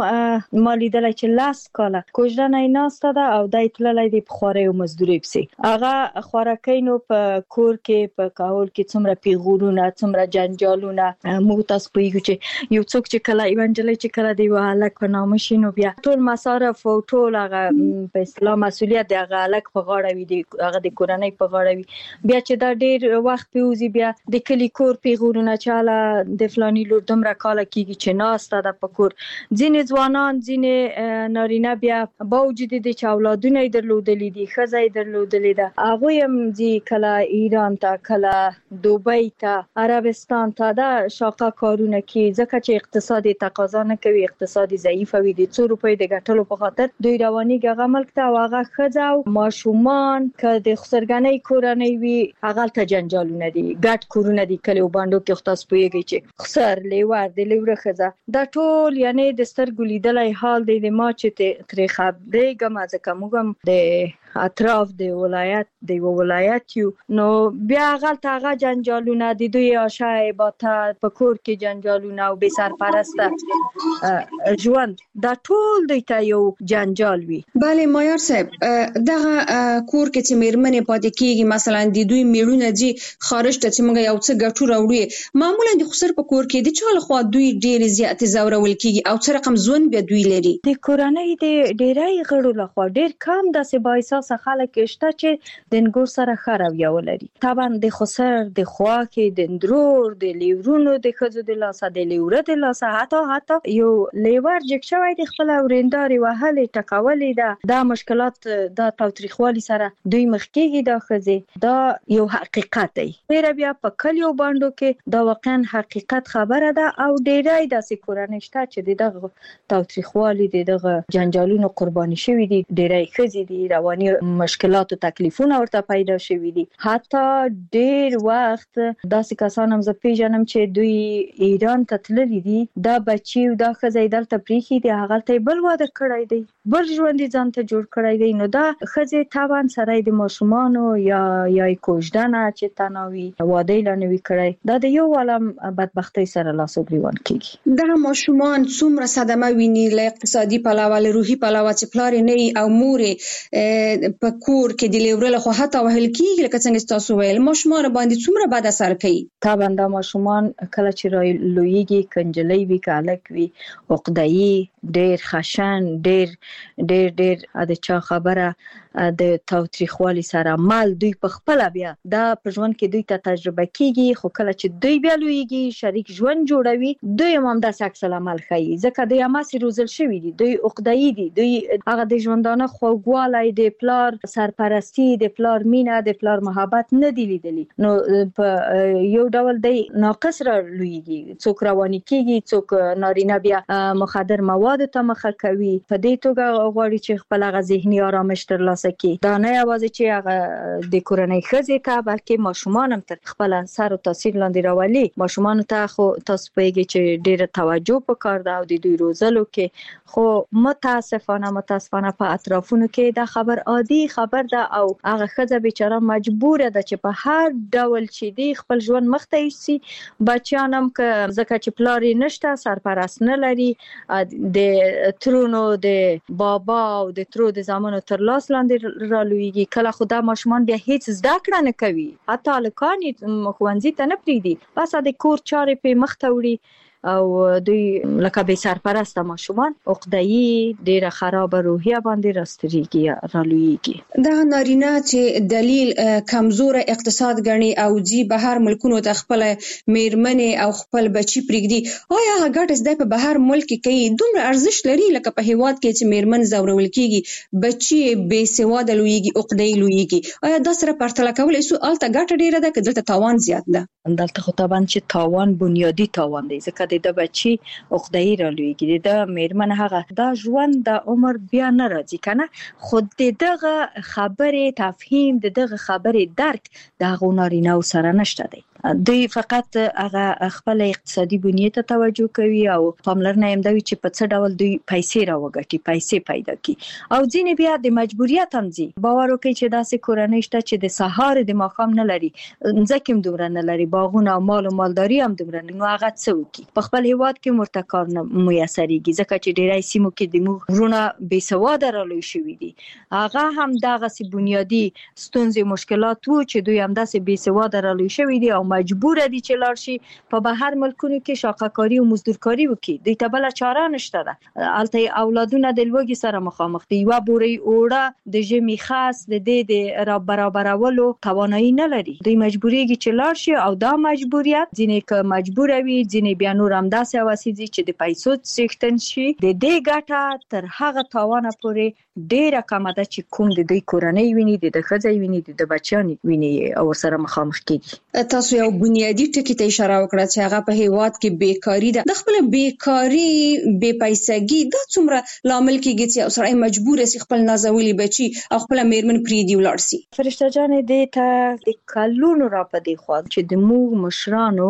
S17: قسم مالی دلای چې لاس کاله کوژدن نه ناسته ده او دای تللی د بخاري او مزدوري پسې هغه خوراکینو په کور کې په کاول کې څومره پیغورونه څومره جنجالونه موږ تاسو پوهیږو چې یو څوک چې کله ایونجلی چې کله دی هلک په نامه شي نو بیا ټول مصارف او ټول هغه په اصطلاح مسؤلیت د هغه هلک په غاړه وي د هغه د کورنۍ په غاړه وي بیا چې دا ډېر وخت پیوزي بیا د کلی کور پیغورونه چې هله د فلاني لور دومره کاله کېږي چې ناسته ده په کور ځینې ځوانان ځینې نارینه بیا باوجود د چې اولادونه یې درلودلي دي ښځه یې درلودلې ده هغوی هم ځي کله ایران ته کله دوبۍ ته عربستان ته دا شاقه کارونه کې ځکه چې اقتصادي تقاضا نه کوي اقتصادي ضعیف وي د څو روپۍ د ګټلو په خاطر دوی روانيږي هغه ملک ته هغه ښځه او ماشومان که د خسرګنۍ کورنۍ وي هغه ته جنجالونه دي ګډ کورونه دي کلیو باندې کې خاص پويږي چې خسر لیوار د لیوره ښځه دا ټول یعنی د سترګو لیدلای حال دی د ما چې ترې خبرېږم ځکه موږ هم د اطراف د ولایت د ولایت یو نو بیا غلطه هغه جنجالونه د دوی آشای باته په کور کې جنجالونه او بې سرپرسته ژوند دا ټول دوی ته یو جنجال وي.
S4: بله مایار صاحب دغه کور کې چې میرمنې پاتې کیږي مثلا د دوی میړونه دي خارج ته چې موږ یو څه ګټو راوړي معمولا د خسر په کور کې د چاله خو دوی ډېر زیات زورول کیږي او څه رقم ژوند به دوی لري
S17: د کورنۍ د ډېرای غړو لخوا ډېر کم داسې باعث داسه خلک شته چې د انګور سره ښه رویه ولري. طبعا د خسر د خواکې د اندرور د لیورونو د ښځو د لاسه د لیوره د لاسه حتی حتی یو لیور جګ شوی د خپل ورېندارې وهلې ټکولې ده. دا مشکلات د تاوتریخوالي سره دوی مخ کېږي. دا ښځې دا یو حقیقت دی. ډېره بیا په کلیو باندو کې دا واقعا حقیقت خبره ده او ډېری داسې کورنۍ شته چې د دغه تاوتریخوالي د دغه جنجالونو قرباني شوي دي. ډېری ښځې دي رواني مشکلاتو تکلیفونه ورته پیدا شوي دي. حتی ډېر وخت داسې کسان هم زه پیژنم چې دوی ایران ته تللي دي. دا بچي او دا ښځه دلته پرېښي دي، هغلته بل واده کړی دی، بل ژوند یې ځان ته جوړ کړی دی. نو دا ښځې طبعا سره د ماشومانو یا یا کوژدنه چې تناوي واده یې لا نه وي کړی، دا د یو عالم بدبختۍ سره لاس او ګریوان کېږي.
S4: دغه ماشومان څومره صدمه ویني له اقتصادي پلوه، له روحي پلوه چې پلار یې نه وي او مور یې په کور کې د لیوره لخوا حتی وهل کېږي. لکه څنګه چې تاسو ویل ماشومان باندې څومره بد اثر کوي.
S17: طبعا دا ماشومان کله چې را لویږي، کنجلۍ وي که هلک وي، عقده‌يي، ډېر خشن، ډېر ډېر ډېر د چا خبره د تاوتریخوالي سره مل دوی په خپل بیا دا په ژوند کې دوی ته تجربه کیږي. خو کله چې دوی بیا لویږي، شریک ژوند جوړوي، دوی هم داسې عکس العمل ښیي ځکه دوی هماسې روزل شوي دي. دوی عقده‌يي دي، دوی هغه د ژوندانه خوږوالی، د پلار سرپرستی، د پلار مینه، د پلار محبت نه دی لیدلی. نو په یو ډول دی ناقص را لویږي. څوک رواني کیږي، څوک نارینه بیا مخدر موادو ته مخه کوي. په دې توګه غواړي چې خپل هغه ذهني آرامش ترلاسه کړي. دا نه یوازې چې هغه د کورنۍ ښځې ته بلکې ماشومان هم تر خپل اثر او تاثیر لاندې راولي. ماشومانو ته خو تاسو پوهیږئ چې ډېره توجه پکار ده او د دوی روزلو کې، خو متاسفانه متاسفانه په اطرافونو کې دا خبر عادي خبر ده او هغه ښځه بیچاره مجبوره ده چې په هر ډول چې دی خپل ژوند مخ ته یوسي. بچیان هم که ځکه چې پلار یې نشته، سرپرست نه لري، د ترونو د بابا او د ترو د زامنو تر لاس لاندې را لویږي. کله خو دا ماشومان بیا هیڅ زده کړه نه کوي، حتی هلکان یې ښوونځي ته نه پرېږدي، بس د کور چارې پرې مخ ته وړي او دوی لکه بې سرپرسته ماشومان عقده‌يي، ډېره خرابه روحیه باندې راستریږي، را لویږي.
S4: دغه نارینه چې دلیل کمزوره اقتصاد ګڼي او ځي بهر ملکونو ته خپل میرمنې او خپل بچي پرېږدي، آیا هغه ګټې چې دی په بهر ملک کې کوي دومره ارزښت لري لکه په هېواد کې چې میرمن ځورول کېږي، بچي بې سواده لویږي، عقده‌يي لویږي؟ آیا دا سره پرتله کولی شو هلته ګټه ډېره ده که دلته تاوان زیات ده؟
S17: دلته خو طبعا چې تاوان بنیادی تاوان دی، ځکه د بچي عقده‌يي را لویږي، د میرمن هغه دا ژوند د عمر بیا نه راځي کنه. خو د دغه خبرې تفهیم، د دغه خبرې درک د هغو نارینه‌و سره نشته دی. دوی فقط هغه خپل اقتصادي بنیې ته توجه کوي او پاملرنه یې همدا وي چې په څه ډول دوی پیسې راوګټي، پیسې پیدا کړي. او ځینې بیا د مجبوریت هم ځي. باور وکړئ چې داسې کورنۍ شته چې د سهار د ماښام نه لري، ځکه هم دومره نه لري، باغونه او مال او مالداري هم دومره نه، نو هغه څه وکړي؟ په خپل هېواد کې ورته کار نه میسرېږي ځکه چې ډېری سیمو کې د موږ وروڼه بې سواده را لوی شوي دي. هغه هم دغسې بنیادي ستونزې مشکلات وو چې دوی همداسې بې سواده را لوی شوي دي او مجبور دي چې لاړ شي په بهر ملکونو کې شاقه‌کاري او مزدورکاري وکړي. دوی ته بله چاره نشته ده. هلته اولادونه د لوږې سره مخامخ دي، یوه بورۍ اوړه د ژمي خس د دې د را برابرولو توانایي نه لري. دوی مجبوریږي چې لاړ شي او دا مجبوریت ځینې که مجبوره وي، ځینې بیا نور همداسې هوسي دي چې د پیسو څښتن شي. د دې ګټه تر هغه تاوانه پورې ډېره کمه ده چې کوم د دوی کورنۍ ویني، د د ښځې ویني، د د بچیان ویني او ورسره مخامخ کېږي.
S4: تاسو یو بنیادی ټکي ته اشاره وکړه چې هغه په هېواد کې بیکاري ده. د خپل بیکاري، بې پیسګي دا څومره لامل کېږي چې سړی مجبور شي خپل نازولي بچي او خپل میرمن پرېږدي ولاړ شي؟
S17: فرشته جانې دې ته د کلونو را په دې خوا چې د موږ مشرانو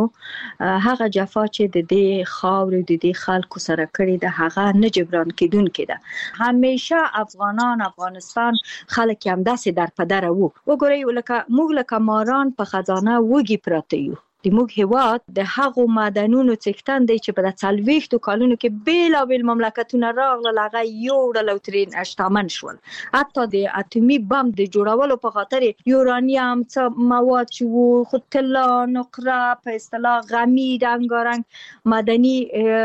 S17: هغه جفا چې د دې خاورې د دې خلکو سره کړې ده هغه نه جبران کېدونکې ده. همیشه افغانان، افغانستان خلک یې همداسې در په دره وو. وګورئ لکه موږ لکه ماران په خزانه وږي پراته یو، د موږ هیواد د هغو معدنونو څښتن دی چې په څلوېښتو کالونو کې بیلابیل مملکتونه راغلل، هغه یوړل او ترې شتمن شول. حتی د اتومي بم د جوړولو په خاطر یورانیم څه مواد چې وو، خو طلا، نقره، په اصطلاح غمی، رنګارنګ معدني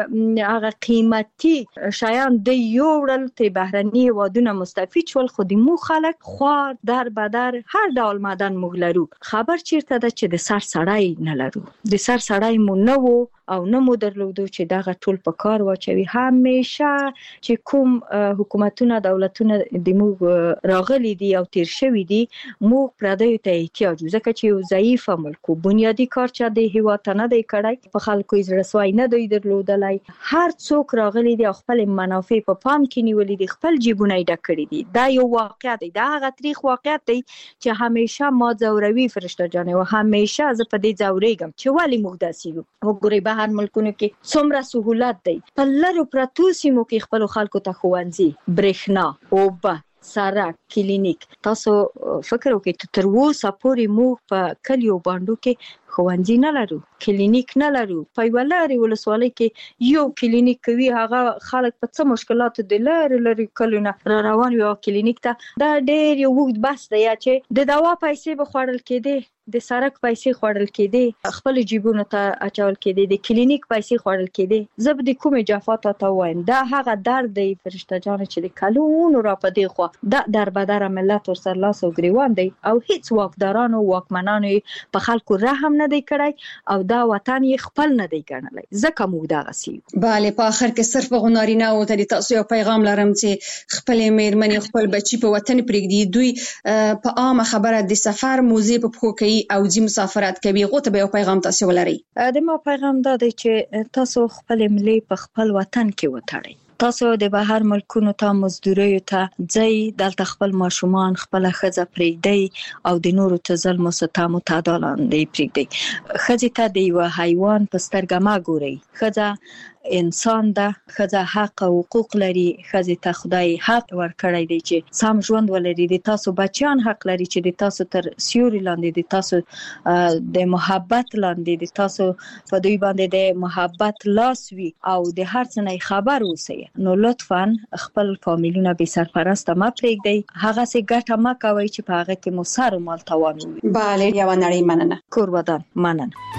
S17: هغه قیمتي شیان د یوړل ته بهرني هیوادونه مستفید شول. خو د مو خلک خوار در بدر هر ډول معدن موږ لرو. خبر چیرته ده چې د سر سړی نه لرو، د سر سړی مو نه وو او نه مو درلودو چې دغه ټول په کار واچوي. همیشه چې کوم حکومتونه دولتونه د موږ راغلي دي او تیر شوي دي، موږ پردیو ته احتیاج، ځکه چې یو ضعیف ملک، بنیادی کار چې د هیواد ته نه دی کړی، په خلکو یې زړه سوی نه دی درلودلی. هر څوک راغلي دي او خپل منافع په پام کې نیولي دي، خپل جیبونه یې ډک کړي دي. دا یو واقعیت دی، دا هغه تاریخ واقعیت دی چې همیشه ما ځوروي فرشته جانې، او همیشه زه په دې ځورېږم چې ولې موږ داسې یو. وګورئ بهر ملکونو کې څومره سهولت دی، په لرو پرتو سیمو کې خپلو خلکو ته ښوونځي، برېښنا، اوبه، سړک، کلینیک. تاسو فکر وکړئ تر اوسه پورې موږ په کلیو باندو کې ښوونځي نه لرو، کلینیک نه لرو. په یوه لرې ولسوالۍ کې یو کلینیک کوي، هغه خلک په څه مشکلاتو د لرې لرې کلونه را روان وي او کلینیک ته. دا ډېر یو اوږد بحث دی چې د دوا پیسې به خوړل کېدې، د سړک پیسې خوړل کېدې، خپل جیبونو ته اچول کېدې، د کلینیک پیسې خوړل کېدې. زه به د کومې جفا ته وایم، دا هغه درد دی فرشته جان چې د کلونو را په دې خوا دا در بدره ملت ورسره لاس او ګریوان دی، او هیڅ واکدارانو واکمنانو په خلکو رحم نه دی کړی او دا وطن یې خپل نه دی ګڼلی، ځکه موږ دغسې یو.
S16: بله، په آخر کې صرف هغو نارینه‌وو ته د تاسو یو پیغام لرم چې خپلې میرمنې خپل بچي په وطن پرېږدي. دوی په عامه خبره د سفر موزې په پښو کوي او ځي مسافرت کوي، هغو ته به یو پیغام تاسو ولرئ.
S17: د ما پیغام دا دی چې تاسو خپل ملي په خپل وطن کې وتړئ. تاسو د بهر ملکونو ته مزدوریو ته ځئ، دلته خپل ماشومان، خپل ښځه پرېږدئ او د نورو ته ظلم و ستم و تعدی لاندې پرېږدئ. ښځې ته د یوه حیوان په سترګه مه ګورئ. ښځه انسان ده، ښځه حق او حقوق لري. ښځې ته خدای حق ورکړی دی چې سم ژوند ولري. د تاسو بچیان حق لري چې د تاسو تر سیوري لاندې، د تاسو د محبت لاندې، د تاسو په دوی باندې د محبت لاس وي او د هر څه نه خبر اوسئ. نو لطفاً خپل فامیلونه بې سرپرسته مه پرېږدئ، هغسې ګټه مه کوئ چې په هغه کې مو سر و مال تاوان ووي.
S16: بله، یوه نړۍ مننه.
S17: کور ودان مننه.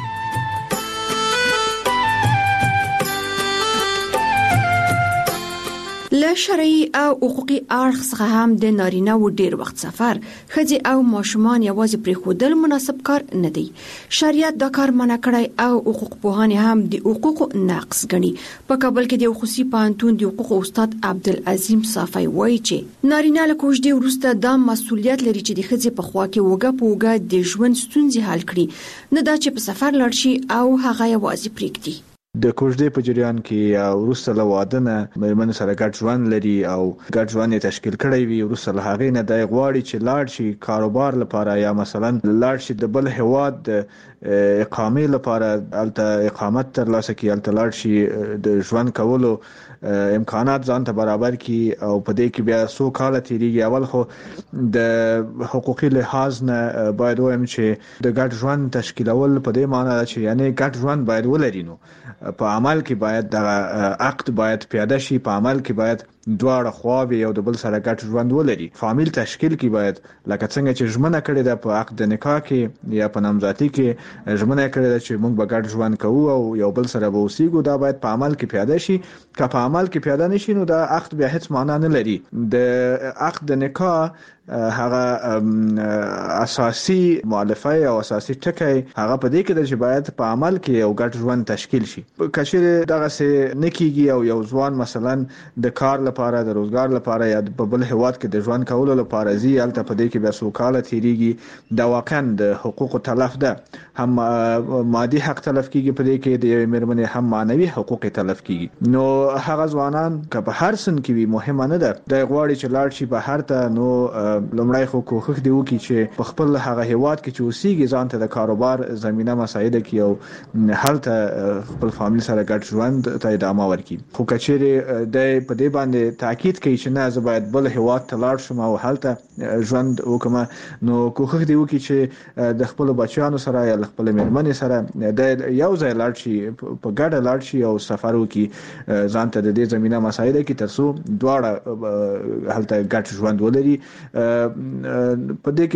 S16: له شرعي او حقوقي اړخ څخه هم د نارینه و ډیر وخت سفر، ښځې او ماشومان یوازې پرېښودل مناسب کار نه دی. شریعت دا کار منع کړی او حقوق پوهان هم د حقوقو نقض ګڼي. په کابل کې د خصوصي پوهنتون د حقوقو استاد عبدالعظیم صافی وایي چې نارینه له کوژدې وروسته دا مسؤلیت لري چې د ښځې په خوا کې وګه په وګه د ژوند ستونزې حل کړي، نه دا چې په سفر لاړ شي او هغه یوازې پرېږدي.
S21: د کوژدې په جریان کې او وروسته له واده نه مېرمنې سره ګډ ژوند لري او ګډ ژوند یې تشکیل کړی وي، وروسته له هغې نه دی غواړي چې لاړ شي کاروبار لپاره یا مثلا لاړ شي د بل هیواد د اقامې لپاره، هلته اقامت ترلاسه کړي، هلته لاړ شي د ژوند کولو امکانات ځان ته برابر کړي او په دې کې بیا څو کاله تېرېږي. اول خو د حقوقي لحاظ نه باید ووایم چې د ګډ ژوند تشکیلول په دې معنی ده چې یعنې ګډ ژوند باید ولري. نو په عمل کې باید د عقد باید پیاده شي، په عمل کې باید دواړه خواوې یو د بل سره ګډ ژوند ولري. فامیل تشکیل کې باید لکه څنګه چې ژمنه کړې ده په عقد نکاح کې یا په نامزادۍ کې ژمنه کړې ده چې موږ به ګډ ژوند کوو او یو بل سره به اوسېږو، دا باید په عمل کې پیاده شي. که په عمل کې پیاده نشي نو دا عقد بیا هیڅ معنا نه لري. د عقد نکاح هغه اساسي مؤلفه او اساسي ټکی هغه په دې کې د چې باید په عمل کې یو ګډ ژوند تشکیل شي. کچېرې دغه څه نکېږي او یو ځوان مثلا د کار لپاره، د روزګار لپاره یا په بل هیواد کې د ژوند کولو لپاره ځي، هلته په دې کې بیا څو کاله تېرېږي، دا واقعا د حقوقو تلف ده. هم مادي حق تلف کېږي په دې کې د یوې مېرمنې، هم معنوي حقوق تلف کېږي. نو هغه ځوانان که په هر سن کې وي مهمه نه ده، دی غواړي چې لاړ شي بهر ته، نو لومړی خو کوښښ دی وکړي چې په خپل هغه هیواد کې چې اوسېږي ځان ته د کاروبار زمينه مساعده کړي او هلته خپل فامیل سره ګډ ژوند ته ادامه ورکړي. خو کچېره د په دې باندې تاکید کوي چې نه زه باید بل هیواد ته لاړ شم او هلته ژوند وکم، نو کوښښ دی وکړي چې د خپل بچیانو سره یا خپل مېرمنې سره د یو ځای لاړ شي، په ګډه لاړ شي او سفر وکړي ځان ته د دې زمينه مساعده کړي ترڅو دواړه هلته ګډ ژوند ولري. په دې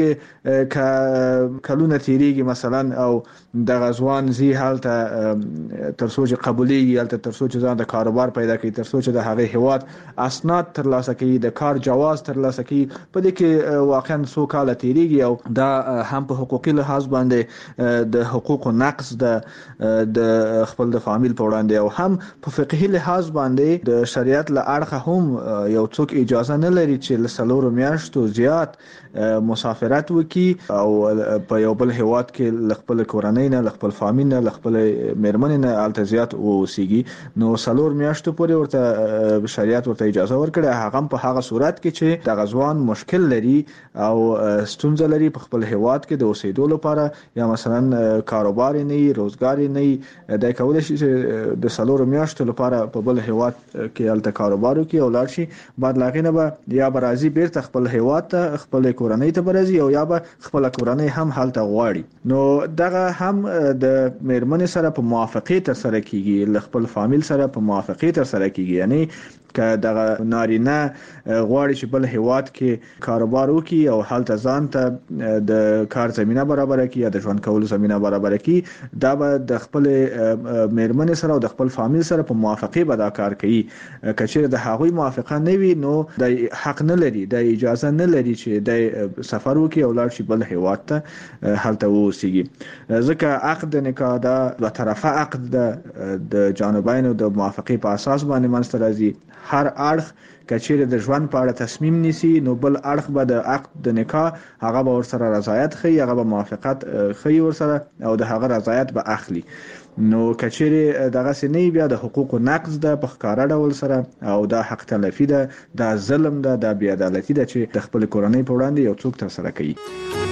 S21: کې کلونه تیریږي مثلا او د غزوان زی هلته ترڅو چې قبوليږي، هلته ترڅو چې ځان د کاروبار پیدا کړي، ترڅو چې د هغه هیواد اسناد ترلاسه کړي، د کار جواز ترلاسه کړي. په دې کې واقعا څو کال تیریږي او دا هم په حقوقي لحاظ باندې د حقوقو نقض د د خپل د فامیل په وړاندې او هم په فقهي لحاظ باندې د شریعت له اړخه هم یو څوک اجازه نه لري چې لسلورو میاشتو زیات مسافرت وکړي او په یو بل هیواد کې خپل کورنۍ نه، خپل فامیل نه، خپل مېرمنې نه الته زیات اوسېږي. نو سلور میاشتو پورې ورته شریعت ورته اجازه ورکړه، هغه په هغه صورت کې چې د غزوان مشکل لري او ستونزه لري په خپل هیواد کې د اوسېدو لپاره یا مثلا کاروبار نه، روزګار نه، د کولای شي د سلور میاشتو لپاره په بل هیواد کې الته کاروبار وکړي او لاړ شي. بعد لاغینه به یا برازي بیرته خپل هیواد ته خپل کورنۍ ته برازي او یا به خپل کورنۍ هم حالت غواړي. نو دغه هم د مېرمنې سره په موافقه تر سره کیږي، خپل فامیل سره په موافقه تر سره کیږي. یعنی که دغه نارینه غواړي چې بل هیواد کې کاروبار وکړي او حالت ځان ته د کار زمينه برابر کړي یا د ژوند کولو زمينه برابر کړي، دا به د خپل مېرمنې سره او د خپل فامیل سره په موافقه به دا کار کوي. کچېره د هغوی موافقه نه وي نو د حق نه لري، د اجازه نه لري چې د سفر وکړي او لاړ شي بل هیواد ته هلته اوسېږي. ځکه عقد نکاح دا دوه طرفه عقد ده، د جانبینو د موافقه په اساس باندې منځته راځي. هر اړخ کچېره د ژوند په اړه تصمیم نیسي نو بل اړخ به د عقد د نکاح هغه به ورسره رضایت خي، هغه به موافقت خي ورسره او د هغه رضایت به اخلي. نو کچېره دغه سنې بیا د حقوقو نقض ده په ښکارا ډول سره او دا حق تلفي ده، دا ظلم ده، دا بې عدالتي ده چې د خپل کورنۍ په وړاندې یو څوک تر سره کوي.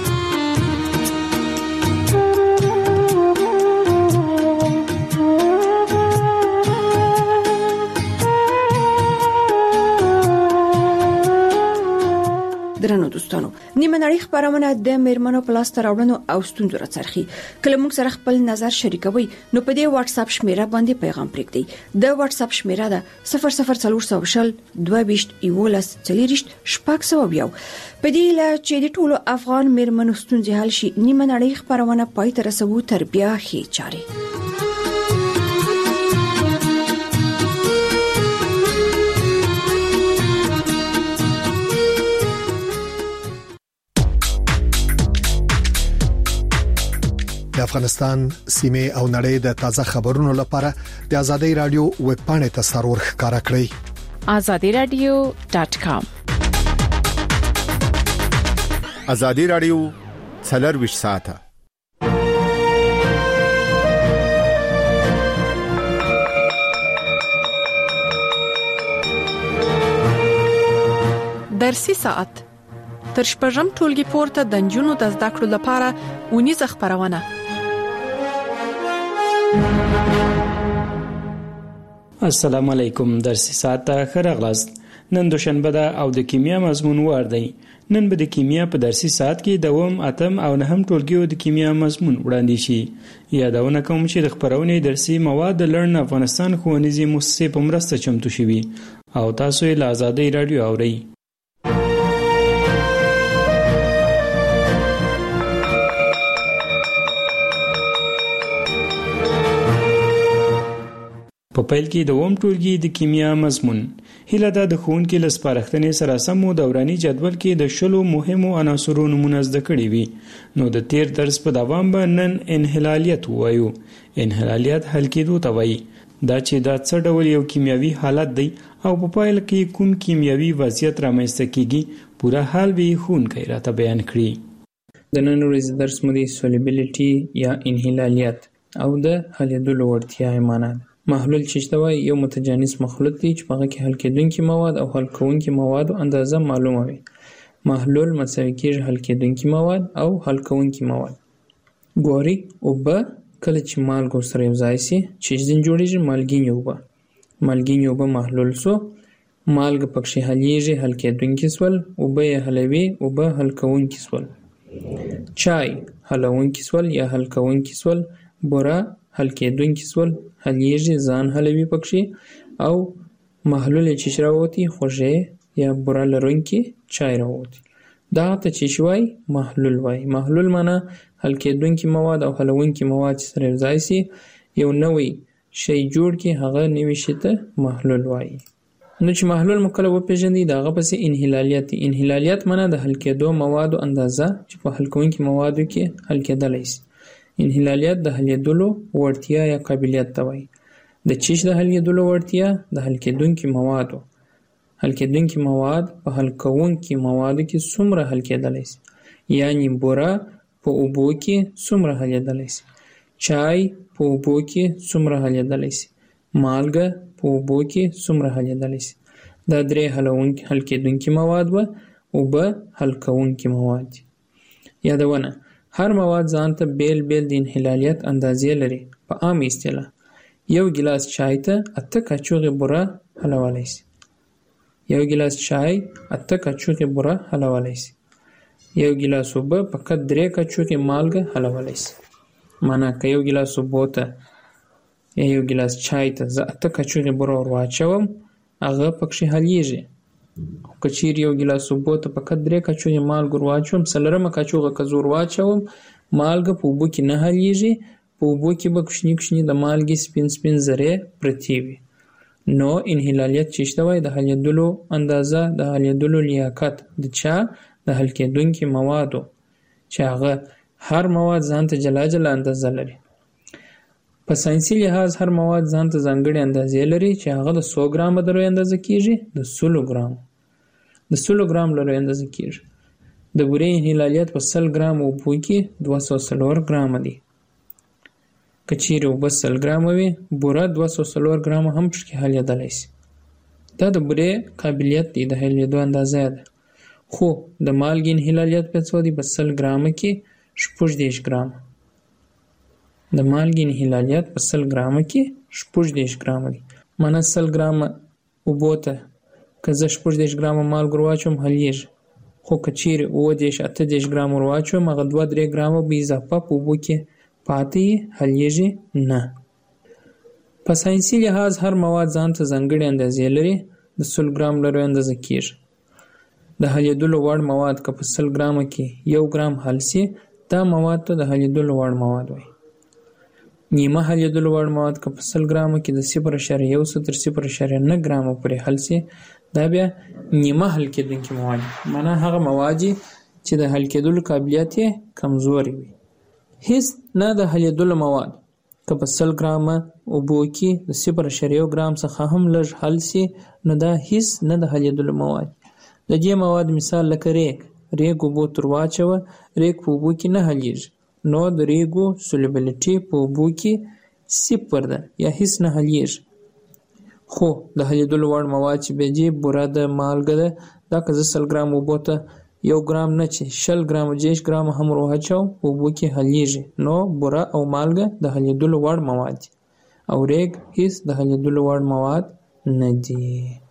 S16: درنو دوستانو، نیمه نړۍ خبرونه د میرمنو په لاس راوړنو او ستونزو راڅرخي. کله موږ سره خپل نظر شریکوي نو په دې واتس اپ شمیره باندې پیغام پرېږدئ. د واتس اپ شمیره ده صفر صفر څلور سوه شل دوه ویشت یولس څلېرویشت شپږ سوه یو. په دې لا چې د ټولو افغان میرمنو ستونزې حل شي، نیمه نړۍ خبرونه پای ته رسوو تر بیا ښې چارې.
S5: د افغانستان سیمه او نړۍ د تازه خبرونو لپاره د آزادۍ رادیو ویب پاڼه ته سرور ښکارا کړئ
S3: آزادي رادیو ډاټ کام.
S22: آزادي رادیو څلور ساعته
S3: درسي ساعت تر شپږم ټولګي پورته د جنونو د زده کړو لپاره ونیزه خبرونه.
S23: السلام علیکم. درسي ساعت ته خرغلاست. نن دوشنبه ده او د کیمیا مضمون ور دی. نن به د کیمیا په درسي ساعت کې دوم اتم او نهم ټولګیو د کیمیا مضمون وړاندې شي. یادونه کوم چې د خبرونې درسي مواد د لرن افغانستان ښوونیزې مؤسسې په مرسته چمتو شوي او تاسو یې له آزادۍ رادیو اورئ. په پیل کې د اوم ټولګي د کیمیا مضمون هیله ده د ښوونکي له سپارښتنې سره سم دوراني جدول کې د شلو مهمو عناصرو نومونه زده کړي وي. نو د تیر درس په دوام به نن انحلالیت وایو. انحلالیت حل کېدو ته وایي. دا چې دا څه ډول یو کیمیاوي حالت دی او په پایله کې کوم کیمیاوي وضعیت رامنځته کیږي، پوره حال به ښوونکی راته بیان کړي.
S24: د نن ورځې درس مو د سولیبیلیټي یا انحلالیت او د حلېدلو وړتیا معنا ده. محلول چې شته یو متجانس مخلوط دی چې هغه کې حل کېدونکي مواد او حل کوونکي موادو اندازه معلومه وي. محلول مساوي کېږي حل کېدونکي مواد او حل کوونکي مواد. ګوري اوبه کله چې مالګه سره یو ځای شي چې ځین جوړیږي مالګینې اوبه. مالګینې اوبه محلول سو، مالګه پکې حلیږي حل کېدونکي سول، اوبه یې حلوي، اوبه حل کوونکي سول. چای حلونکي سول یا حل کوونکي سول، بوره حل کېدونکي سول، حلیږي ځان حلوي پکې، او محلول چې راوتی خوږې یا بوره لرونکي چای راوتی. دا ته چې شوی محلول وای. محلول معنا حل کېدونکي مواد او حلونکي مواد چې سره ځای شي یو نوې شی جوړ کی، هغه نوې شی ته محلول وای. نو چې محلول مکله وپېژندي دا هغه پسې انحلالیت. انحلالیت معنا د حل کېدو موادو اندازه چې په حل کوونکي موادو کې حل کېدلی شي. انحلالیت د حلیدلو وړتیا یا قابلیت ته وایي. د چیش د حلیدلو وړتیا د حل کېدونکي موادو حل کېدونکي مواد په حل کوونکي موادو کې څومره حل کېدلی شي، یعنی بوره په اوبو کې څومره حلیدلی شي، چای په اوبو کې څومره حلیدلی شي، مالګه په اوبو کې څومره حلیدلی شي. دا درې حلونکي حل کېدونکي مواد و، اوبه حل کوونکي مواد. یادونه: هر مواد ځان ته بیل بیل د انحلالیت اندازې لري. په عام اصطلاح یو ګیلاس چای ته اته کاچوغې بوره حلولی شي. یو ګیلاس چای اته کاچوغې بوره حلولی شي. یو ګیلاس اوبه فقط درې کاچوغې مالګه حلولی شي. معنا که یو ګیلاس اوبو ته یا یو ګیلاس چای ته زه اته کاچوغې بوره ور واچوم، هغه پکې حلیږي. خو که چیرې یو ګیلاس اوبو ته فقط درې کاچوغې مالګه ور واچوم، څلورمه کاچوغه که زه ور واچوم، مالګه په اوبو کې نه حلیږي. په اوبو کې به کوچني کوچني د مالګې سپین سپین ذرې پرتې وي. نو انحلالیت چې شته وای د حلیدلو اندازه، د حلیدلو لیاقت د چا د حل کېدونکي موادو، چې هغه هر مواد ځان ته جلا جلا اندازه لري. په ساينسي لحاظ هر مواد ځان ته ځانګړې اندازې لري چې هغه د څو ګرامه د لوی اندازه کېږي، د سلو ګرام د سلو ګرام لوی اندازه کېږي. د بورې انحلالیت په سل ګرام اوبو کې دوه سوه څلور ګرامه دی. که چیرې اوبه سل ګرامه وي، بوره دوه سوه څلور ګرامه هم پکې حلیدلی شي. دا د بورې قابلیت دی، د حلیدو اندازه ده. خو د مالګې انحلالیت په څو دی؟ په سل ګرامه کې شپږ دېرش ګرامه. د مالګې انحلالیت په سل ګرامه کې شپږ دېرش ګرامه دی. معنا سل ګرامه اوبو ته که زه شپږ دېرش ګرامه مالګه ور واچوم حلیږي. خو که چیرې اووه دېرش اته دېرش ګرامه ور واچوم، هغه دوه درې ګرامه به اضافه په اوبو کې پاتې حلیږي نه. په ساينسي لحاظ هر مواد ځان ته ځانګړې اندازې لري، د سل ګرام لري اندازه کېږي. د حلیدلو وړ مواد که په سل ګرامه کې یو ګرام حل شي، دا مواد ته د حلیدلو وړ مواد وایي. نیمه حلیدلو وړ مواد که په سل ګرامه کې د صفر اعشاریه یو تر صفر اعشاریه نه ګرامه پورې حل شي، دا بیا نیمه حل کېدونکي مواد. معنا هغه مواد چې د حل کېدلو قابلیت یې کمزوري وي. هیڅ نه د حلیدلو مواد که په سل ګرامه اوبو کې د صفر اعشاریه یو ګرام څخه هم لږ حل شي، نو دا هیڅ نه د حلیدلو مواد. د دې مواد مثال لکه ریګ. ریګ اوبو تر واچوه، ریګ په اوبو کې نه حلیږي، نو د ریګو سولوبیلیټي په اوبو کې صفر ده یا هیڅ نه حلیږي. خو د حلیدلو وړ مواد چې بیا بوره ده، مالګه ده، دا که زه سل ګرام اوبو ته یو ګرام نه چې شل ګرامه دېرش ګرامه هم ور واچوم، اوبو کې حلیږي. نو بوره او مالګه د حلیدلو وړ مواد دي، او ریګ هیڅ د حلیدلو وړ مواد نه دي.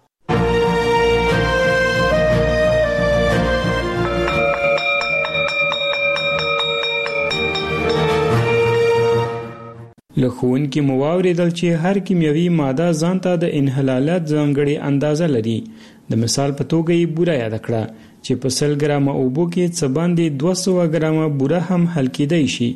S23: له ښوونکي مو واورېدل چې هر کیمیاوي ماده ځان ته د انحلالیت ځانګړې اندازه لري. د مثال په توګه یې بوره یاد کړه چې په سل ګرامه اوبو کې څه باندې دوه سوه ګرامه بوره هم حل کېدی شي.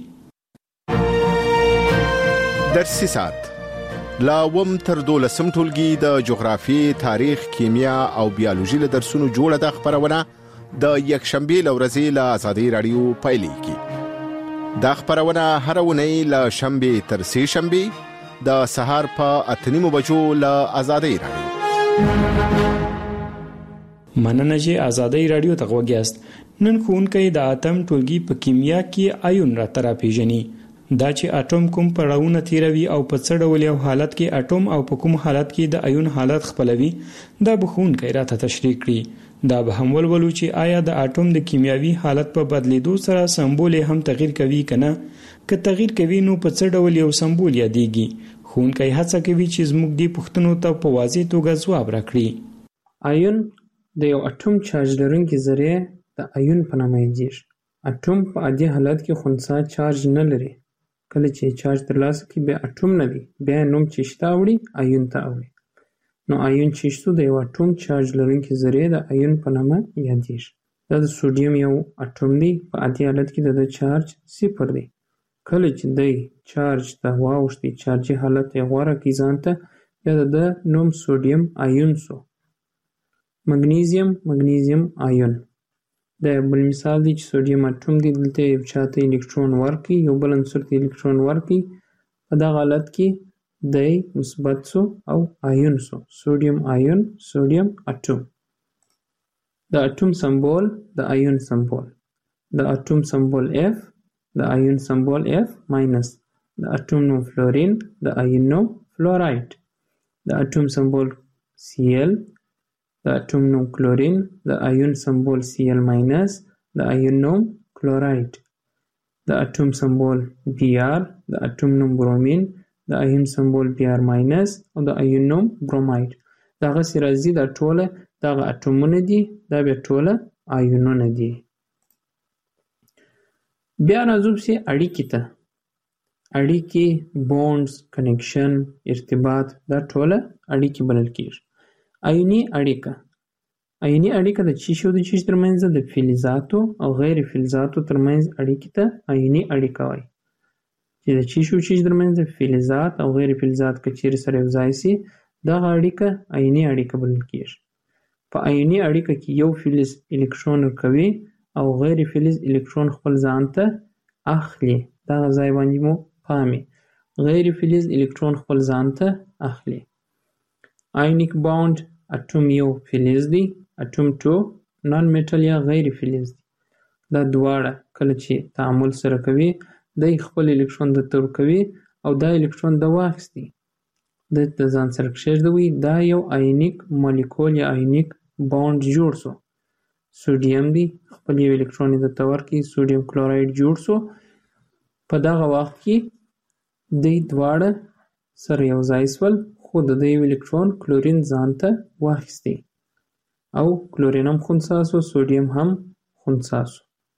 S22: درسي ساعت لا وم تر دولسم ټولګي د جغرافي، تاریخ، کیمیا او بیولوژي له درسونو جوړه د خبرونه د یکشنبه لورځي له آزادۍ رادیو پایلیږي. دا خبرونه هر ونی له شنبه تر سه شنبه د سهار په اتنیمو بجو له آزادۍ رادیو.
S23: مننه چې آزادۍ رادیو ته غوږیاست. نن ښوونکی د اتم ټولګي په کیمیا کې آیون را ترا پیژني. دا چې اټوم کوم پړاوونه تیروي او په څه ډول یو حالت کې اټوم او په کوم حالت کې د آیون حالت خپلوي، دا به ښوونکی راته تشریح کړي. دا به هم ولولو چې آیا د اټوم د کیمیاوي حالت په بدلیدو سره سمبول هم تغییر کوي کنه که تغییر کوي نو په څه ډول یو سمبول یادېږي ښوونکی هڅه کوي چې زموږ دې پوښتنو ته په واضح توګه ځواب راکړي.
S24: آیون د یو اټوم چارج لرونکي ذرې د آیون په نامه یادېږي. اټوم په عادي حالت کې خنثی چارج نه لري. کله چې چارج ترلاسه کړي بیا اټوم نه دی، بیا نوم چې شته اوړي آیون ته اوړي. نو آیون چې شته د یو اټوم چارج لرونکي ذرې د آیون په نامه یادېږي. دا د سوډیم یو اټوم دی، په عادي حالت کې د چارج صفر دی. کله چې دی چارج ته واوښتي چارجي حالت یې غوره کړي ځان ته بیا د نوم سوډیم آیون سو. مګنیزیم مګنیزیم آیون دا بل مثال دی چې سوډیم اټوم دی، دلته یو چاته الکترون ورکړي، یو بل عنصر ته الکترون ورکړي، په دغه حالت کې دی مثبت سو او آیون سو، سوډیم آیون سوډیم اټوم. د اټوم سمبول د آیون سمبول، د اټوم سمبول F، د آیون سمبول F ماینس، د اټوم نوم فلورین، د آیون نوم فلورایډ، د اټوم سمبول Cl، د اټوم نوم کلورین، د آیون سمبول Cl ماینس، د آیون نوم کلورایډ، د اټوم سمبول Br، د اټوم نوم برومین، د آیون سمبول Br ماینس او د آیون نوم برومایډ. دغه سرازي د ټوله دغه اټومونه دي، دا به ټوله آیونونه دي. بیا راځو چې اړیکې ته. اړیکې، بونډز، کنیکشن، ارتباط، دا ټوله اړیکې بلل کېږي. آیوني اړیکه، آیوني اړیکه د چیشو د چیش ترمنځ د فلزاتو او غیر فلزاتو ترمنځ اړیکې ته آیوني اړیکه وایي. چې د چیشو چیش ترمنځ د فلزات او غیر فلزات که چیرې سره یو ځای سي دغه اړیکه آیوني اړیکه بلل کېږي. په آیوني اړیکه کې یو فلز الکترون ورکوي او غیر فلز الکترون خپل ځان ته اخلي. دغه ځای باندې مو پامې، غیر فلز الکترون خپل ځان ته اخلي. آیونیک باوند، اټوم یو فلز دی، اټوم ټو نان میټل یا غیر فلز دی. دا دواړه کله چې تعامل سره کوي دی خپل الکترون درته ورکوي او دا الکترون د واخیستی د د ځان سره کښېږدوي. دا یو آیونیک مالیکول یا آیونیک باوند جوړ سو. سوډیم دی، خپل یو الکترون یې درته ورکړي، سوډیم کلورایډ جوړ سو. په دغه وخت کې دی دواړه سره یو ځای سول، خو د دې یو الکترون کلورین ځان ته واخیستی او کلورین هم خنثی سو، سوډیم هم خنثی سو.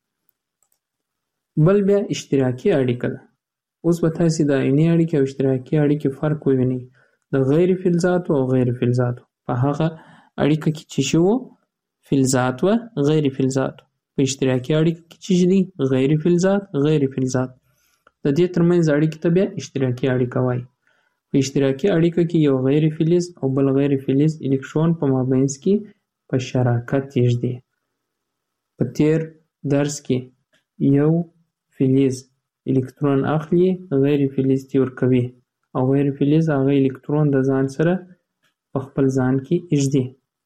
S24: بل بیا اشتراکي اړیکه ده. اوس به تاسې د آیوني اړیکې او اشتراکي اړیکې فرق ووینئ د غیر فلزاتو او غیر فلزاتو. په هغه اړیکه کې چې شي وو فلزات و غیر فلزات، په اشتراکي اړیکه کې چې دي غیر فلزات غیر فلزات. د دې ترمنځ اړیکې ته بیا اشتراکي اړیکه وایي. په اشتراکي اړیکه کې یو غیر فلز او بل غیر فلز الکترون په مابینځ کې په شراکت یږدي. په تیر درس کې یو فلز الکترون اخلي، غیر فلز ته ورکوي او غیر فلز هغه الکترون د ځان سره په خپل ځان کې یږدي.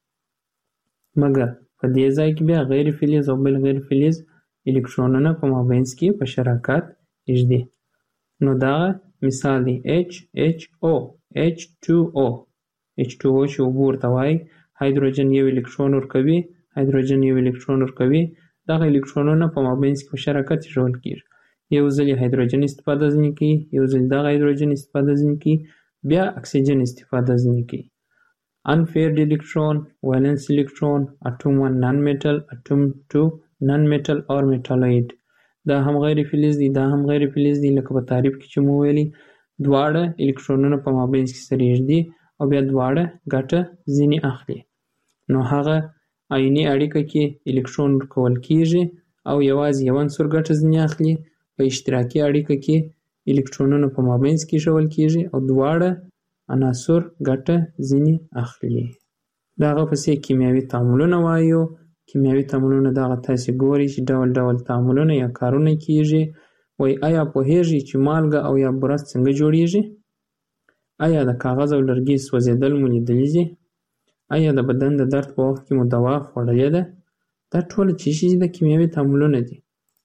S24: مګر په دې ځای کې بیا غیر فلز او بل غیر فلز الکترونونه په مابینځ کې په شراکت یږدي. نو دا مثال دی H H O H two O H two O چې اوبه ورته وایي. هایدروجن یو الکترون ورکوي، هایدروجن یو الکترون ورکوي، دغه الکترونونه په مابینځ کې په شراکت یږدول کېږي. یو ځل هایدروجن استفاده ځینې کوي، یو ځل دغه هایدروجن استفاده ځینې کوي، بیا اکسیجن استفاده ځینې کوي. unpaired electron, valence electron, atom one non-metal, atom two non-metal or metalloid. دا هم غیر فلز دي، دا هم غیر فلز دي. لکه په تعریف کې چې مو ویلي دواړه الکترونونه په مابینځ کې سره یږدي او بیا دواړه ګټه ځینې اخلي. نو هغه آیوني اړیکه کې الکترون ورکول کېږي او یوازې یو عنصر ګټه ځینې اخلي. په اشتراکي اړیکه کې الکترونونه په مابینځ کې ایښودل کېږي او دواړه عناصر ګټه ځینې اخلي. دغه پسې کیمیاوي تعاملونه وایو. کیمیاوي تعاملونه دغه تاسې ګورئ چې ډول ډول تعاملونه یا کارونه کېږي. وایي آیا پوهېږئ چې مالګه او یا بوره څنګه جوړېږي؟ آیا د کاغذ او لرګي سوځېدل مو لیدلي دي؟ آیا د بدن د درد په وخت کې مو دوا خوړلې ده؟ دا ټوله چې شي د کیمیاوي تعاملونه دي.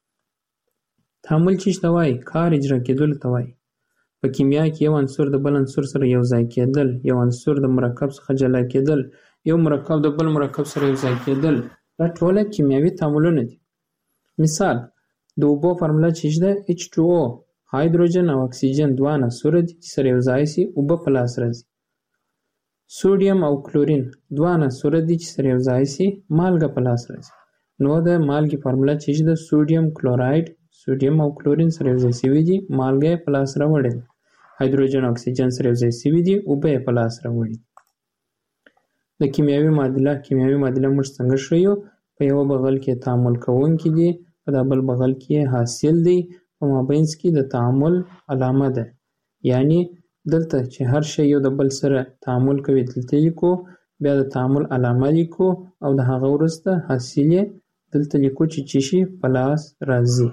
S24: تعامل چې ته وایي کار اجرا کېدلو ته وایي. په کیمیا کې یو عنصر د بل عنصر سره یو ځای کېدل، یو عنصر د مرکب څخه جلا کېدل، یو مرکب د بل مرکب سره یو ځای کېدل دا ټول کیمیاوي تعاملونه دي. مثال د اوبو فارموله چې ده ایچ ټو او هایدروجن او اکسیجن دوه عناصر دي چې سره یو ځای شي اوبه په لاس راځي. سوډیم او کلورین دوه عناصر دي چې سره یو ځای شي مالګه په لاس راځي. نو د مالګې فارموله چې ده سوډیم کلوراید سوډیم او کلورین سره یو ځای شوي دي مالګه یې په لاس راوړې ده. هایدروجن او اکسیجن سره یو ځای شوي دي اوبه یې په لاس راوړي. د کیمیاوي معادله کیمیاوي معادله موږ څنګه ښیو؟ په یو بغل کې تعامل کوونکي دي په دا بل بغل کې حاصل دی په مابینځ کې د تعامل علامه ده. یعنی دلته چې هر شی یو د بل سره تعامل کوي دلته لیکو بیا د تعامل علامه لیکو او د هغه وروسته حاصل یې دلته لیکو چې چې شي په لاس راځي.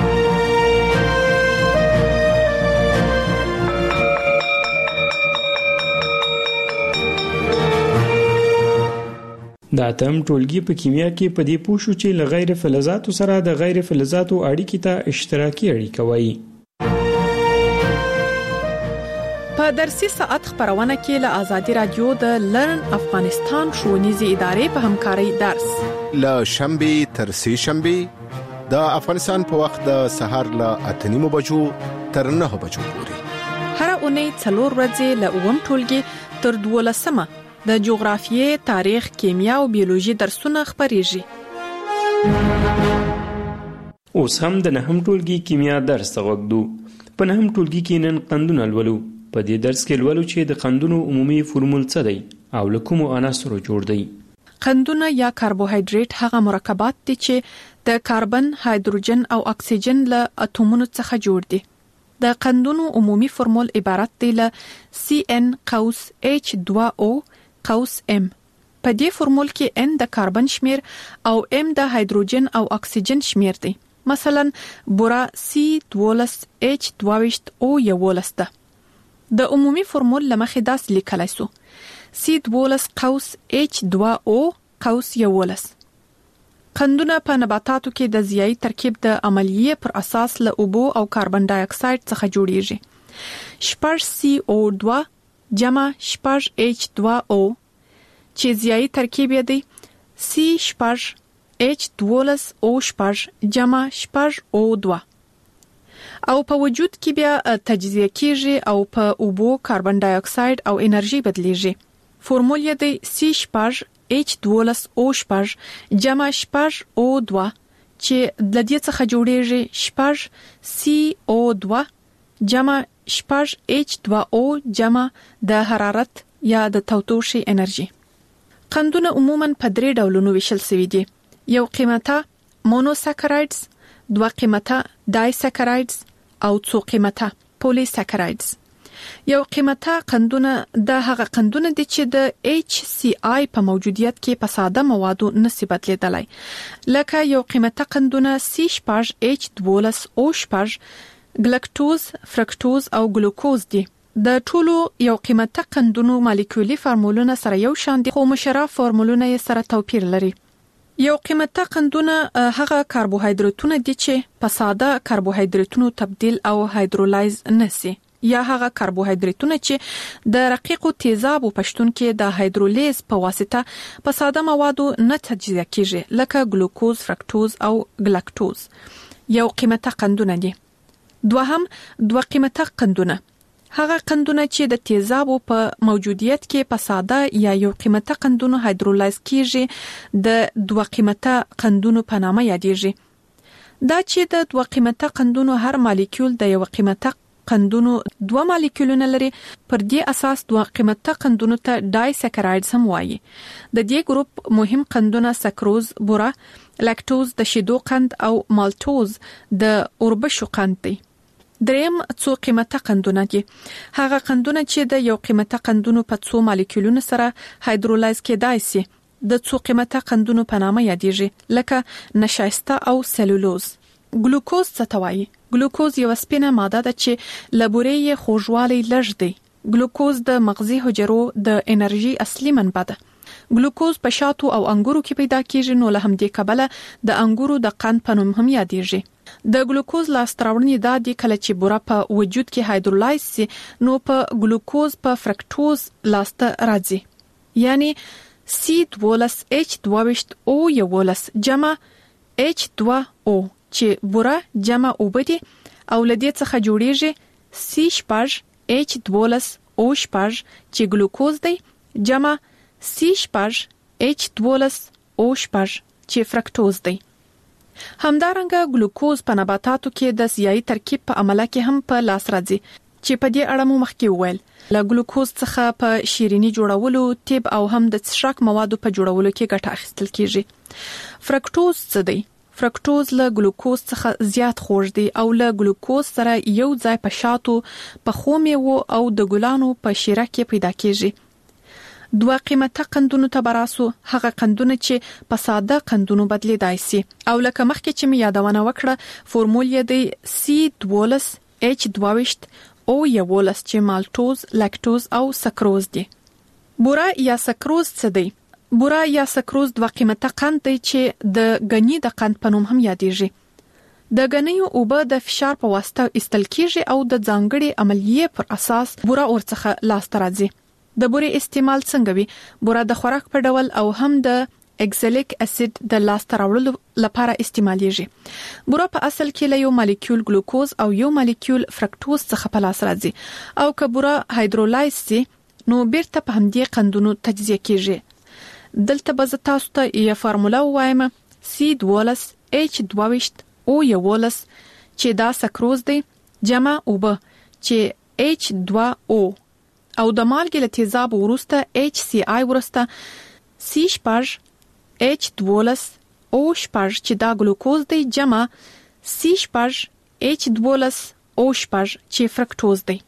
S23: د اتم ټولګي په کیمیا کې په دې پوه شو چې له غیر فلزاتو سره د غیر فلزاتو اړیکې ته اشتراکي اړیکه وایي.
S3: په درسي ساعت خبرونه کې له آزادي رادیو د لرن افغانستان ښوونیزې ادارې په همکارۍ درس
S22: له شنبه تر سه شنبه د افغانستان په وخت د سهار له اته نیمو بجو تر نه بجو پورې
S3: هر اونۍ څلور ورځې له اووم ټولګي تر دولسمه د جغرافیې، تاریخ، کیمیا او بیولوژي درسونه خبريږي.
S23: اوس هم د نهم ټولګي کیمیا درس وګورو. په نهم ټولګي کې نن قندونه لولو. په دې درس کې لولو چې د قندونو عمومي فورمول څه دی او له کومو عناصرو جوړ دی.
S3: قندونه یا کاربوهایډریټ هغه مرکبات دي چې د کاربن، هایدروجن او اکسیجن له اتومونو څخه جوړ دي. د قندونو عمومي فورمول عبارت دی له سی ان قوس ایچ دوه او قوس M. په دې فورمول کې N د کاربن شمیر او M د هایدروجن او اکسیجن شمیر دی. مثلا بورا سی دوولس ایچ دوه او یولس ده. د عمومي فورمول لمخې داس لیکلای سو سی دوولس قوس ایچ دوه او قوس یولس. قندونه په نباتاتو کې د ضیائی ترکیب د عملیې پر اساس له اوبو او کاربن ډای اکساید څخه جوړیږي. شپږ سی او دوه جمع شپږ ایچ دوه او چې ضیائی ترکیب یې دی سی شپږ ایچ دوولس او شپږ جمع شپږ او دوه او په وجود کې بیا تجزیه کیږي او په اوبو، کاربن ډای اکساید او انرژي بدلیږي. فورمول یې دی سی شپږ ایچ دوولس او شپږ جمع شپږ او دوه چې د دې څخه جوړیږي شپږ سی او دوه جمع شپږ ایچ دوه او جمع د حرارت یا د تودوخې انرژي. قندونه عموماً په درې ډولونو ویشل شوي دي. یو قیمته مونوساکرایډز، دوه قیمته ډایساکرایډز او څو قیمته پولیساکرایډز. یو قیمته قندونه د هغه قندونه دي چې د ایچ سی آی په موجودیت کې په ساده موادو نسي بدلیدلای. لکه یو قیمته قندونه سی شپږ ایچ دوولس او شپږ ګلکټوز، فرکټوز او ګلوکوز دي. د ټولو یو قیمته قندونو مالیکولي فارمولونه سره یو شان دي خو مشره فارمولونه یې سره توپیر لري. یو قیمته قندونه هغه کاربوهایډریټونه دي چې په ساده کاربوهایډریټونو تبدیل او هایدرولایز نشي یا هغه کاربوهایډریټونه چې د رقیقو تیزابو پښتون کې د هایدرولیز په واسطه په ساده موادو نه تجزیه کیږي لکه ګلوکوز، فرکټوز او ګلکټوز. یو قیمته قندونه دي. دوهم دوه قیمته قندونه هغه قندونه چې د تیزابو په موجودیت کې په ساده یا یو قیمته قندونو هایدرولایز کیږي د دوه قیمته قندونو په نامه یادېږي. دا چې د دوه قیمته قندونو هر مالیکول د یو قیمته قندونو دوه مالیکولونه لري، پر دې اساس دوه قیمته قندونو ته ډایساکرایډز هم وایي. د دې ګروپ مهم قندونه سکروز، بوره، لاکټوز د شیدو قند او مالټوز د اوربشو قند دي. دریم څو قیمته قندونه دي. هغه قندونه چې د یو قیمته قندونو په څو مالیکولونو سره هایدرولایز کېدای شي د څو قیمته قندونو په نامه یادېږي لکه نشایسته او سلولوز. ګلوکوز څه ته وایي؟ ګلوکوز یو سپینه ماده ده چې لبوري خوږوالی لږ دی. ګلوکوز د مغزي حجرو د انرژي اصلي منبع ده. ګلوکوز په شاتو او انګورو کې پیدا کیږي، نو له همدې کبله د انګورو د قند په نوم هم یادېږي. د ګلوکوز لاستراوړنې دا دي کله چې بوره په وجود کې هایدرولایز سي نو په ګلوکوز په فرکټوز لاسته راځي. یعنی سی دوولس اچ دوویشت او یولس جمع اچ دو او چې بوره جمع اوبه دي او لدې څخه جوړیږي سی شپږ اچ دوولس او شپږ چې ګلوکوز دی جمع سی شپږ اچ دوولس او شپږ چې فرکټوز دی. همدارنګه ګلوکوز په نباتاتو کې د سیایي ترکیب په عمله کې هم په لاس راځي چې په دې اړه مو مخکې وویل. له ګلوکوز څخه په شیرینی جوړولو، طب او هم د څښاک موادو په جوړولو کې ګټه اخیستل کیږي. فرکټوز څه دی؟ فرکټوز له ګلوکوز څخه زیات خوږ دی او له ګلوکوز سره یو ځای په شاتو، په خو میوو او د ګلانو په شیره کې پیدا کیږي. دوه قیمته قندونو ته براسو، هغه قندونه چې په ساده قندونو بدلیدای شي او لکه مخکې چې می یادونه وکړه فورمول یې دی سی دوولس اچ دوویشت او یولس چې مالټوز، لاکټوز او سکروز دي. بوره یا سکروز څه دی؟ بوره یا سکروز دوه قیمته قند دی چې د غنی د قند په نوم هم یادېږي. د غنیو اوبه د فشار په واسطه ایستل کیږي او د ځانګړي عملیې پر اساس بوره ورڅخه لاسته راځي. د بورې استعمال څنګه وي؟ بوره د خوراک په ډول او هم د اکزالیک اسید د لاسته راوړلو لپاره استعمالیږي. بوره په اصل کې له یو مالیکول ګلوکوز او یو مالیکول فرکټوز څخه په لاس راځي او که بوره هایدرولایز سي نو بیرته په همدې قندونو تجزیه کیږي. دلته به زه تاسو ته یو فارموله وایم سی دوولس اچ دوویشت او یولس چې دا سکروز دی جمع اوبه چې اچ دو او او د مالګې له تیزاب وروسته اچ سی آی وروسته سی شپږ اچ دوولس او شپږ چې دا ګلوکوز دی جمع سی شپږ اچ دوولس او شپږ چې فرکټوز دی.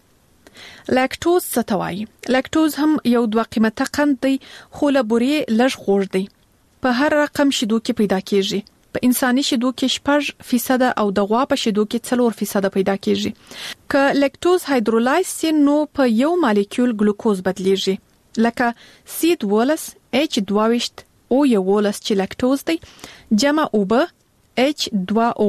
S3: لاکټوز څه ته وایي؟ لاکټوز هم یو دوه قیمته قند دی خو له بورې لږ خوږ دی. په هر رقم شیدو کې پیدا کیږي. په انساني شیدو کې شپږ فیصد او د غوا په شیدو کې څلور فیصد پیدا کیږي. که لاکټوز هایدرولایز سي نو په یو مالیکول ګلوکوز بدلیږي لکه سی دوولس اچ دوویشت او یولس چې لاکټوز دی جمع اوبه اچ دو او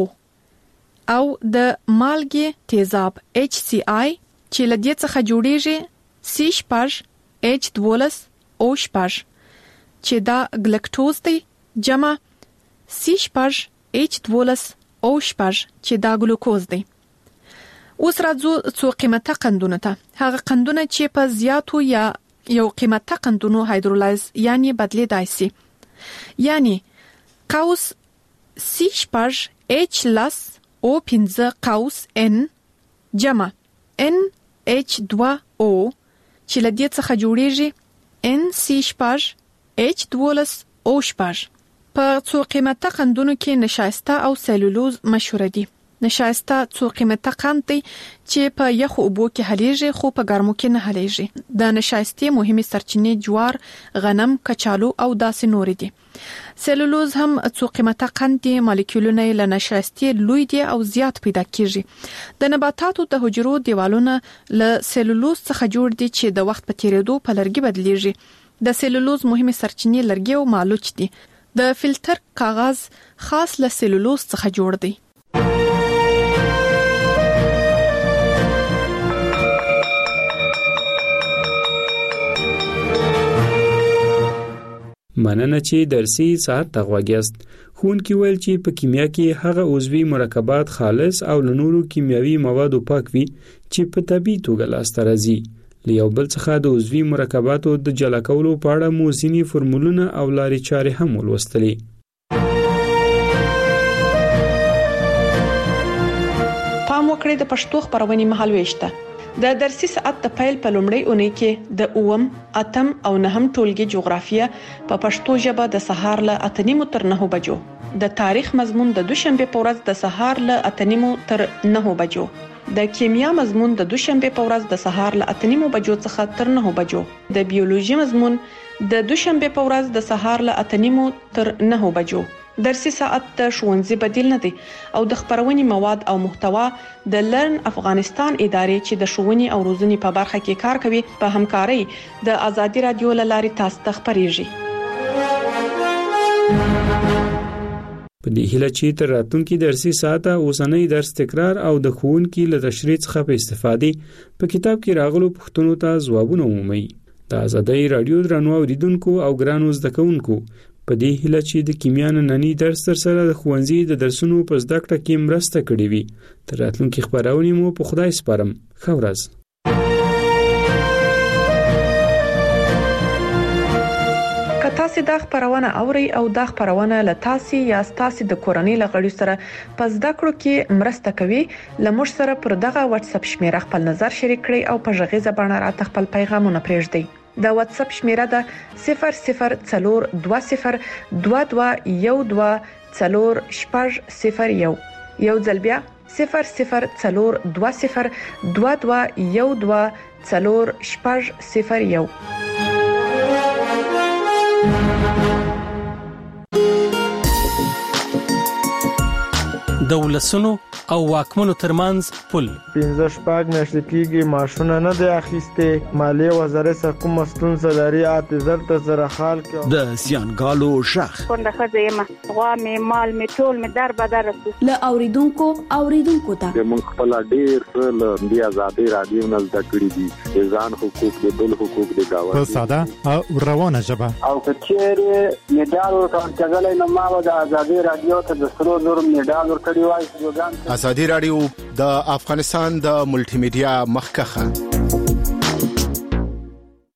S3: او د مالګې تیزاب اچ سی آی چې له دې څخه جوړیږي سی شپږ اچ دوولس او شپږ چې دا ګلکټوز دی جمع سی شپږ اچ دوولس او شپږ چې دا ګلوکوز دی. اوس راځو څو قیمته قندونه ته. هغه قندونه چې په زیاتو یا یو قیمته قندونو هایدرولایز یعنی بدلیدای شي. یعنی قوس سی شپږ اچ لس او پنځه قوس ان جمع ان اچ دو او چې له دې څخه جوړیږي ان سی شپږ اچ دوولس او شپږ. په څو قیمته قندونو کې نشایسته او سلولوز مشهور دي. نشایسته څو قیمته قند دی چې په یخو اوبو کې حلیږي خو په ګرمو کې نه حلیږي. د نشایستې مهمه سرچینې جوار، غنم، کچالو او داسې نور دي. سلولوز هم څو قیمته قند دي، مالیکولونه له نشایستې لوی دي او زیات پیدا کیږي. د نباتاتو د حجرو دیوالونه له سلولوز څخه جوړ دي چې د وخت په تیریدو په لرګي بدلیږي. د سلولوز مهمه سرچینې لرګي او مالوچ دي. د فلټر کاغذ خاص له سلولوز څخه جوړ دی.
S23: مننه چې درسي ساعت ته غوږیاست. ښوونکي ویل چې په کیمیا کې هغه عضوي مرکبات خالص او له نورو کیمیاوي موادو پاک وي چې په طبیعي توګه لاسته راځي. له یو بل څخه د عضوي مرکباتو د جلا کولو په اړه مو ځینې فورمولونه او لارې چارې هم ولوستلې.
S3: پام وکړئ د پښتو خبرونې مهالويشته. د درسي ساعت د پیل په لومړۍ اونۍ کې د اوم، اتم او نهم ټولګي جغرافیه په پښتو ژبه د سهار له اته نیمو تر نهو بجو، د تاریخ مضمون د دوشنبه په ورځ د سهار له اته نیمو تر نهو بجو، د کیمیا مضمون د دوشنبه په ورځ د سهار له اته نیمو بجو څخه تر نهو بجو، د بیولوژي مضمون د دوشنبه په ورځ د سهار له اته نیمو تر نهو بجو. درسي ساعت د ښوونځي بدیل نه دی او د خبرونې مواد او محتوا د لرن افغانستان ادارې چې د ښوونې او روزنې په برخه کې کار کوي په همکارۍ د ازادي رادیو لارې تاسو ته خبريږي.
S23: په دې هیله چې تر راتلونکي درسي ساعت اوسنۍ درس تکرار او د ښوونکي له تشریح څخه په استفادې په کتاب کې راغلو پوښتنو ته ځوابونه ومومئ. د آزادۍ رادیو درنو اوریدونکو او ګرانو زده کوونکو په دې هیله چې د کیمیا نننی درس تر سره د ښوونځي د درسونو په زده کړه کې مرسته کړې وي. تر راتلونکي خبرونه مو په خدای سپارم. ښه ورځ.
S3: که تاسو د خبرونه اوري او د خبرونه له تاسو یا تاسو د کورنۍ لغړی سره په زده کړو کې مرسته کوي، لمر سره پر دغه واتس اپ شمیره خپل نظر شریک کړئ او په ژغې زبانه راته خپل پیغامونه پرېږدئ. د واتس اپ شمیره ده صفر صفر څلور دوه صفر دوه دوه یو دوه څلور شپږ صفر یو. یو ځل بیا صفر صفر څلور دوه صفر دوه دوه یو دوه څلور شپږ صفر یو.
S2: د ولسونو او واکمنو ترمنځ پل
S6: پنځه شپږ میاشتې کېږي ماشونه نه دی اخیسته. مالیه وزارت حکومت مستون سلاري اعتذار ته زره خال کې
S8: د سیانګالو شخ
S9: څنګه خزه ما غوا می مال می ټول می در بدر
S4: ل اوریدونکو اوریدونکو ته
S25: موږ خپل ډیر ل دی آزادۍ رادیو نه زده کړی دي ځان حقوق د بل حقوق د گاوه
S11: په ساده او روانه ژبه
S25: او کچېره میډال ورکړل نه ما د آزادۍ رادیو ته د سرو زر میډال ورکړی وای.
S22: آزادۍ رادیو د افغانستان د ملټي میډیا مخکخه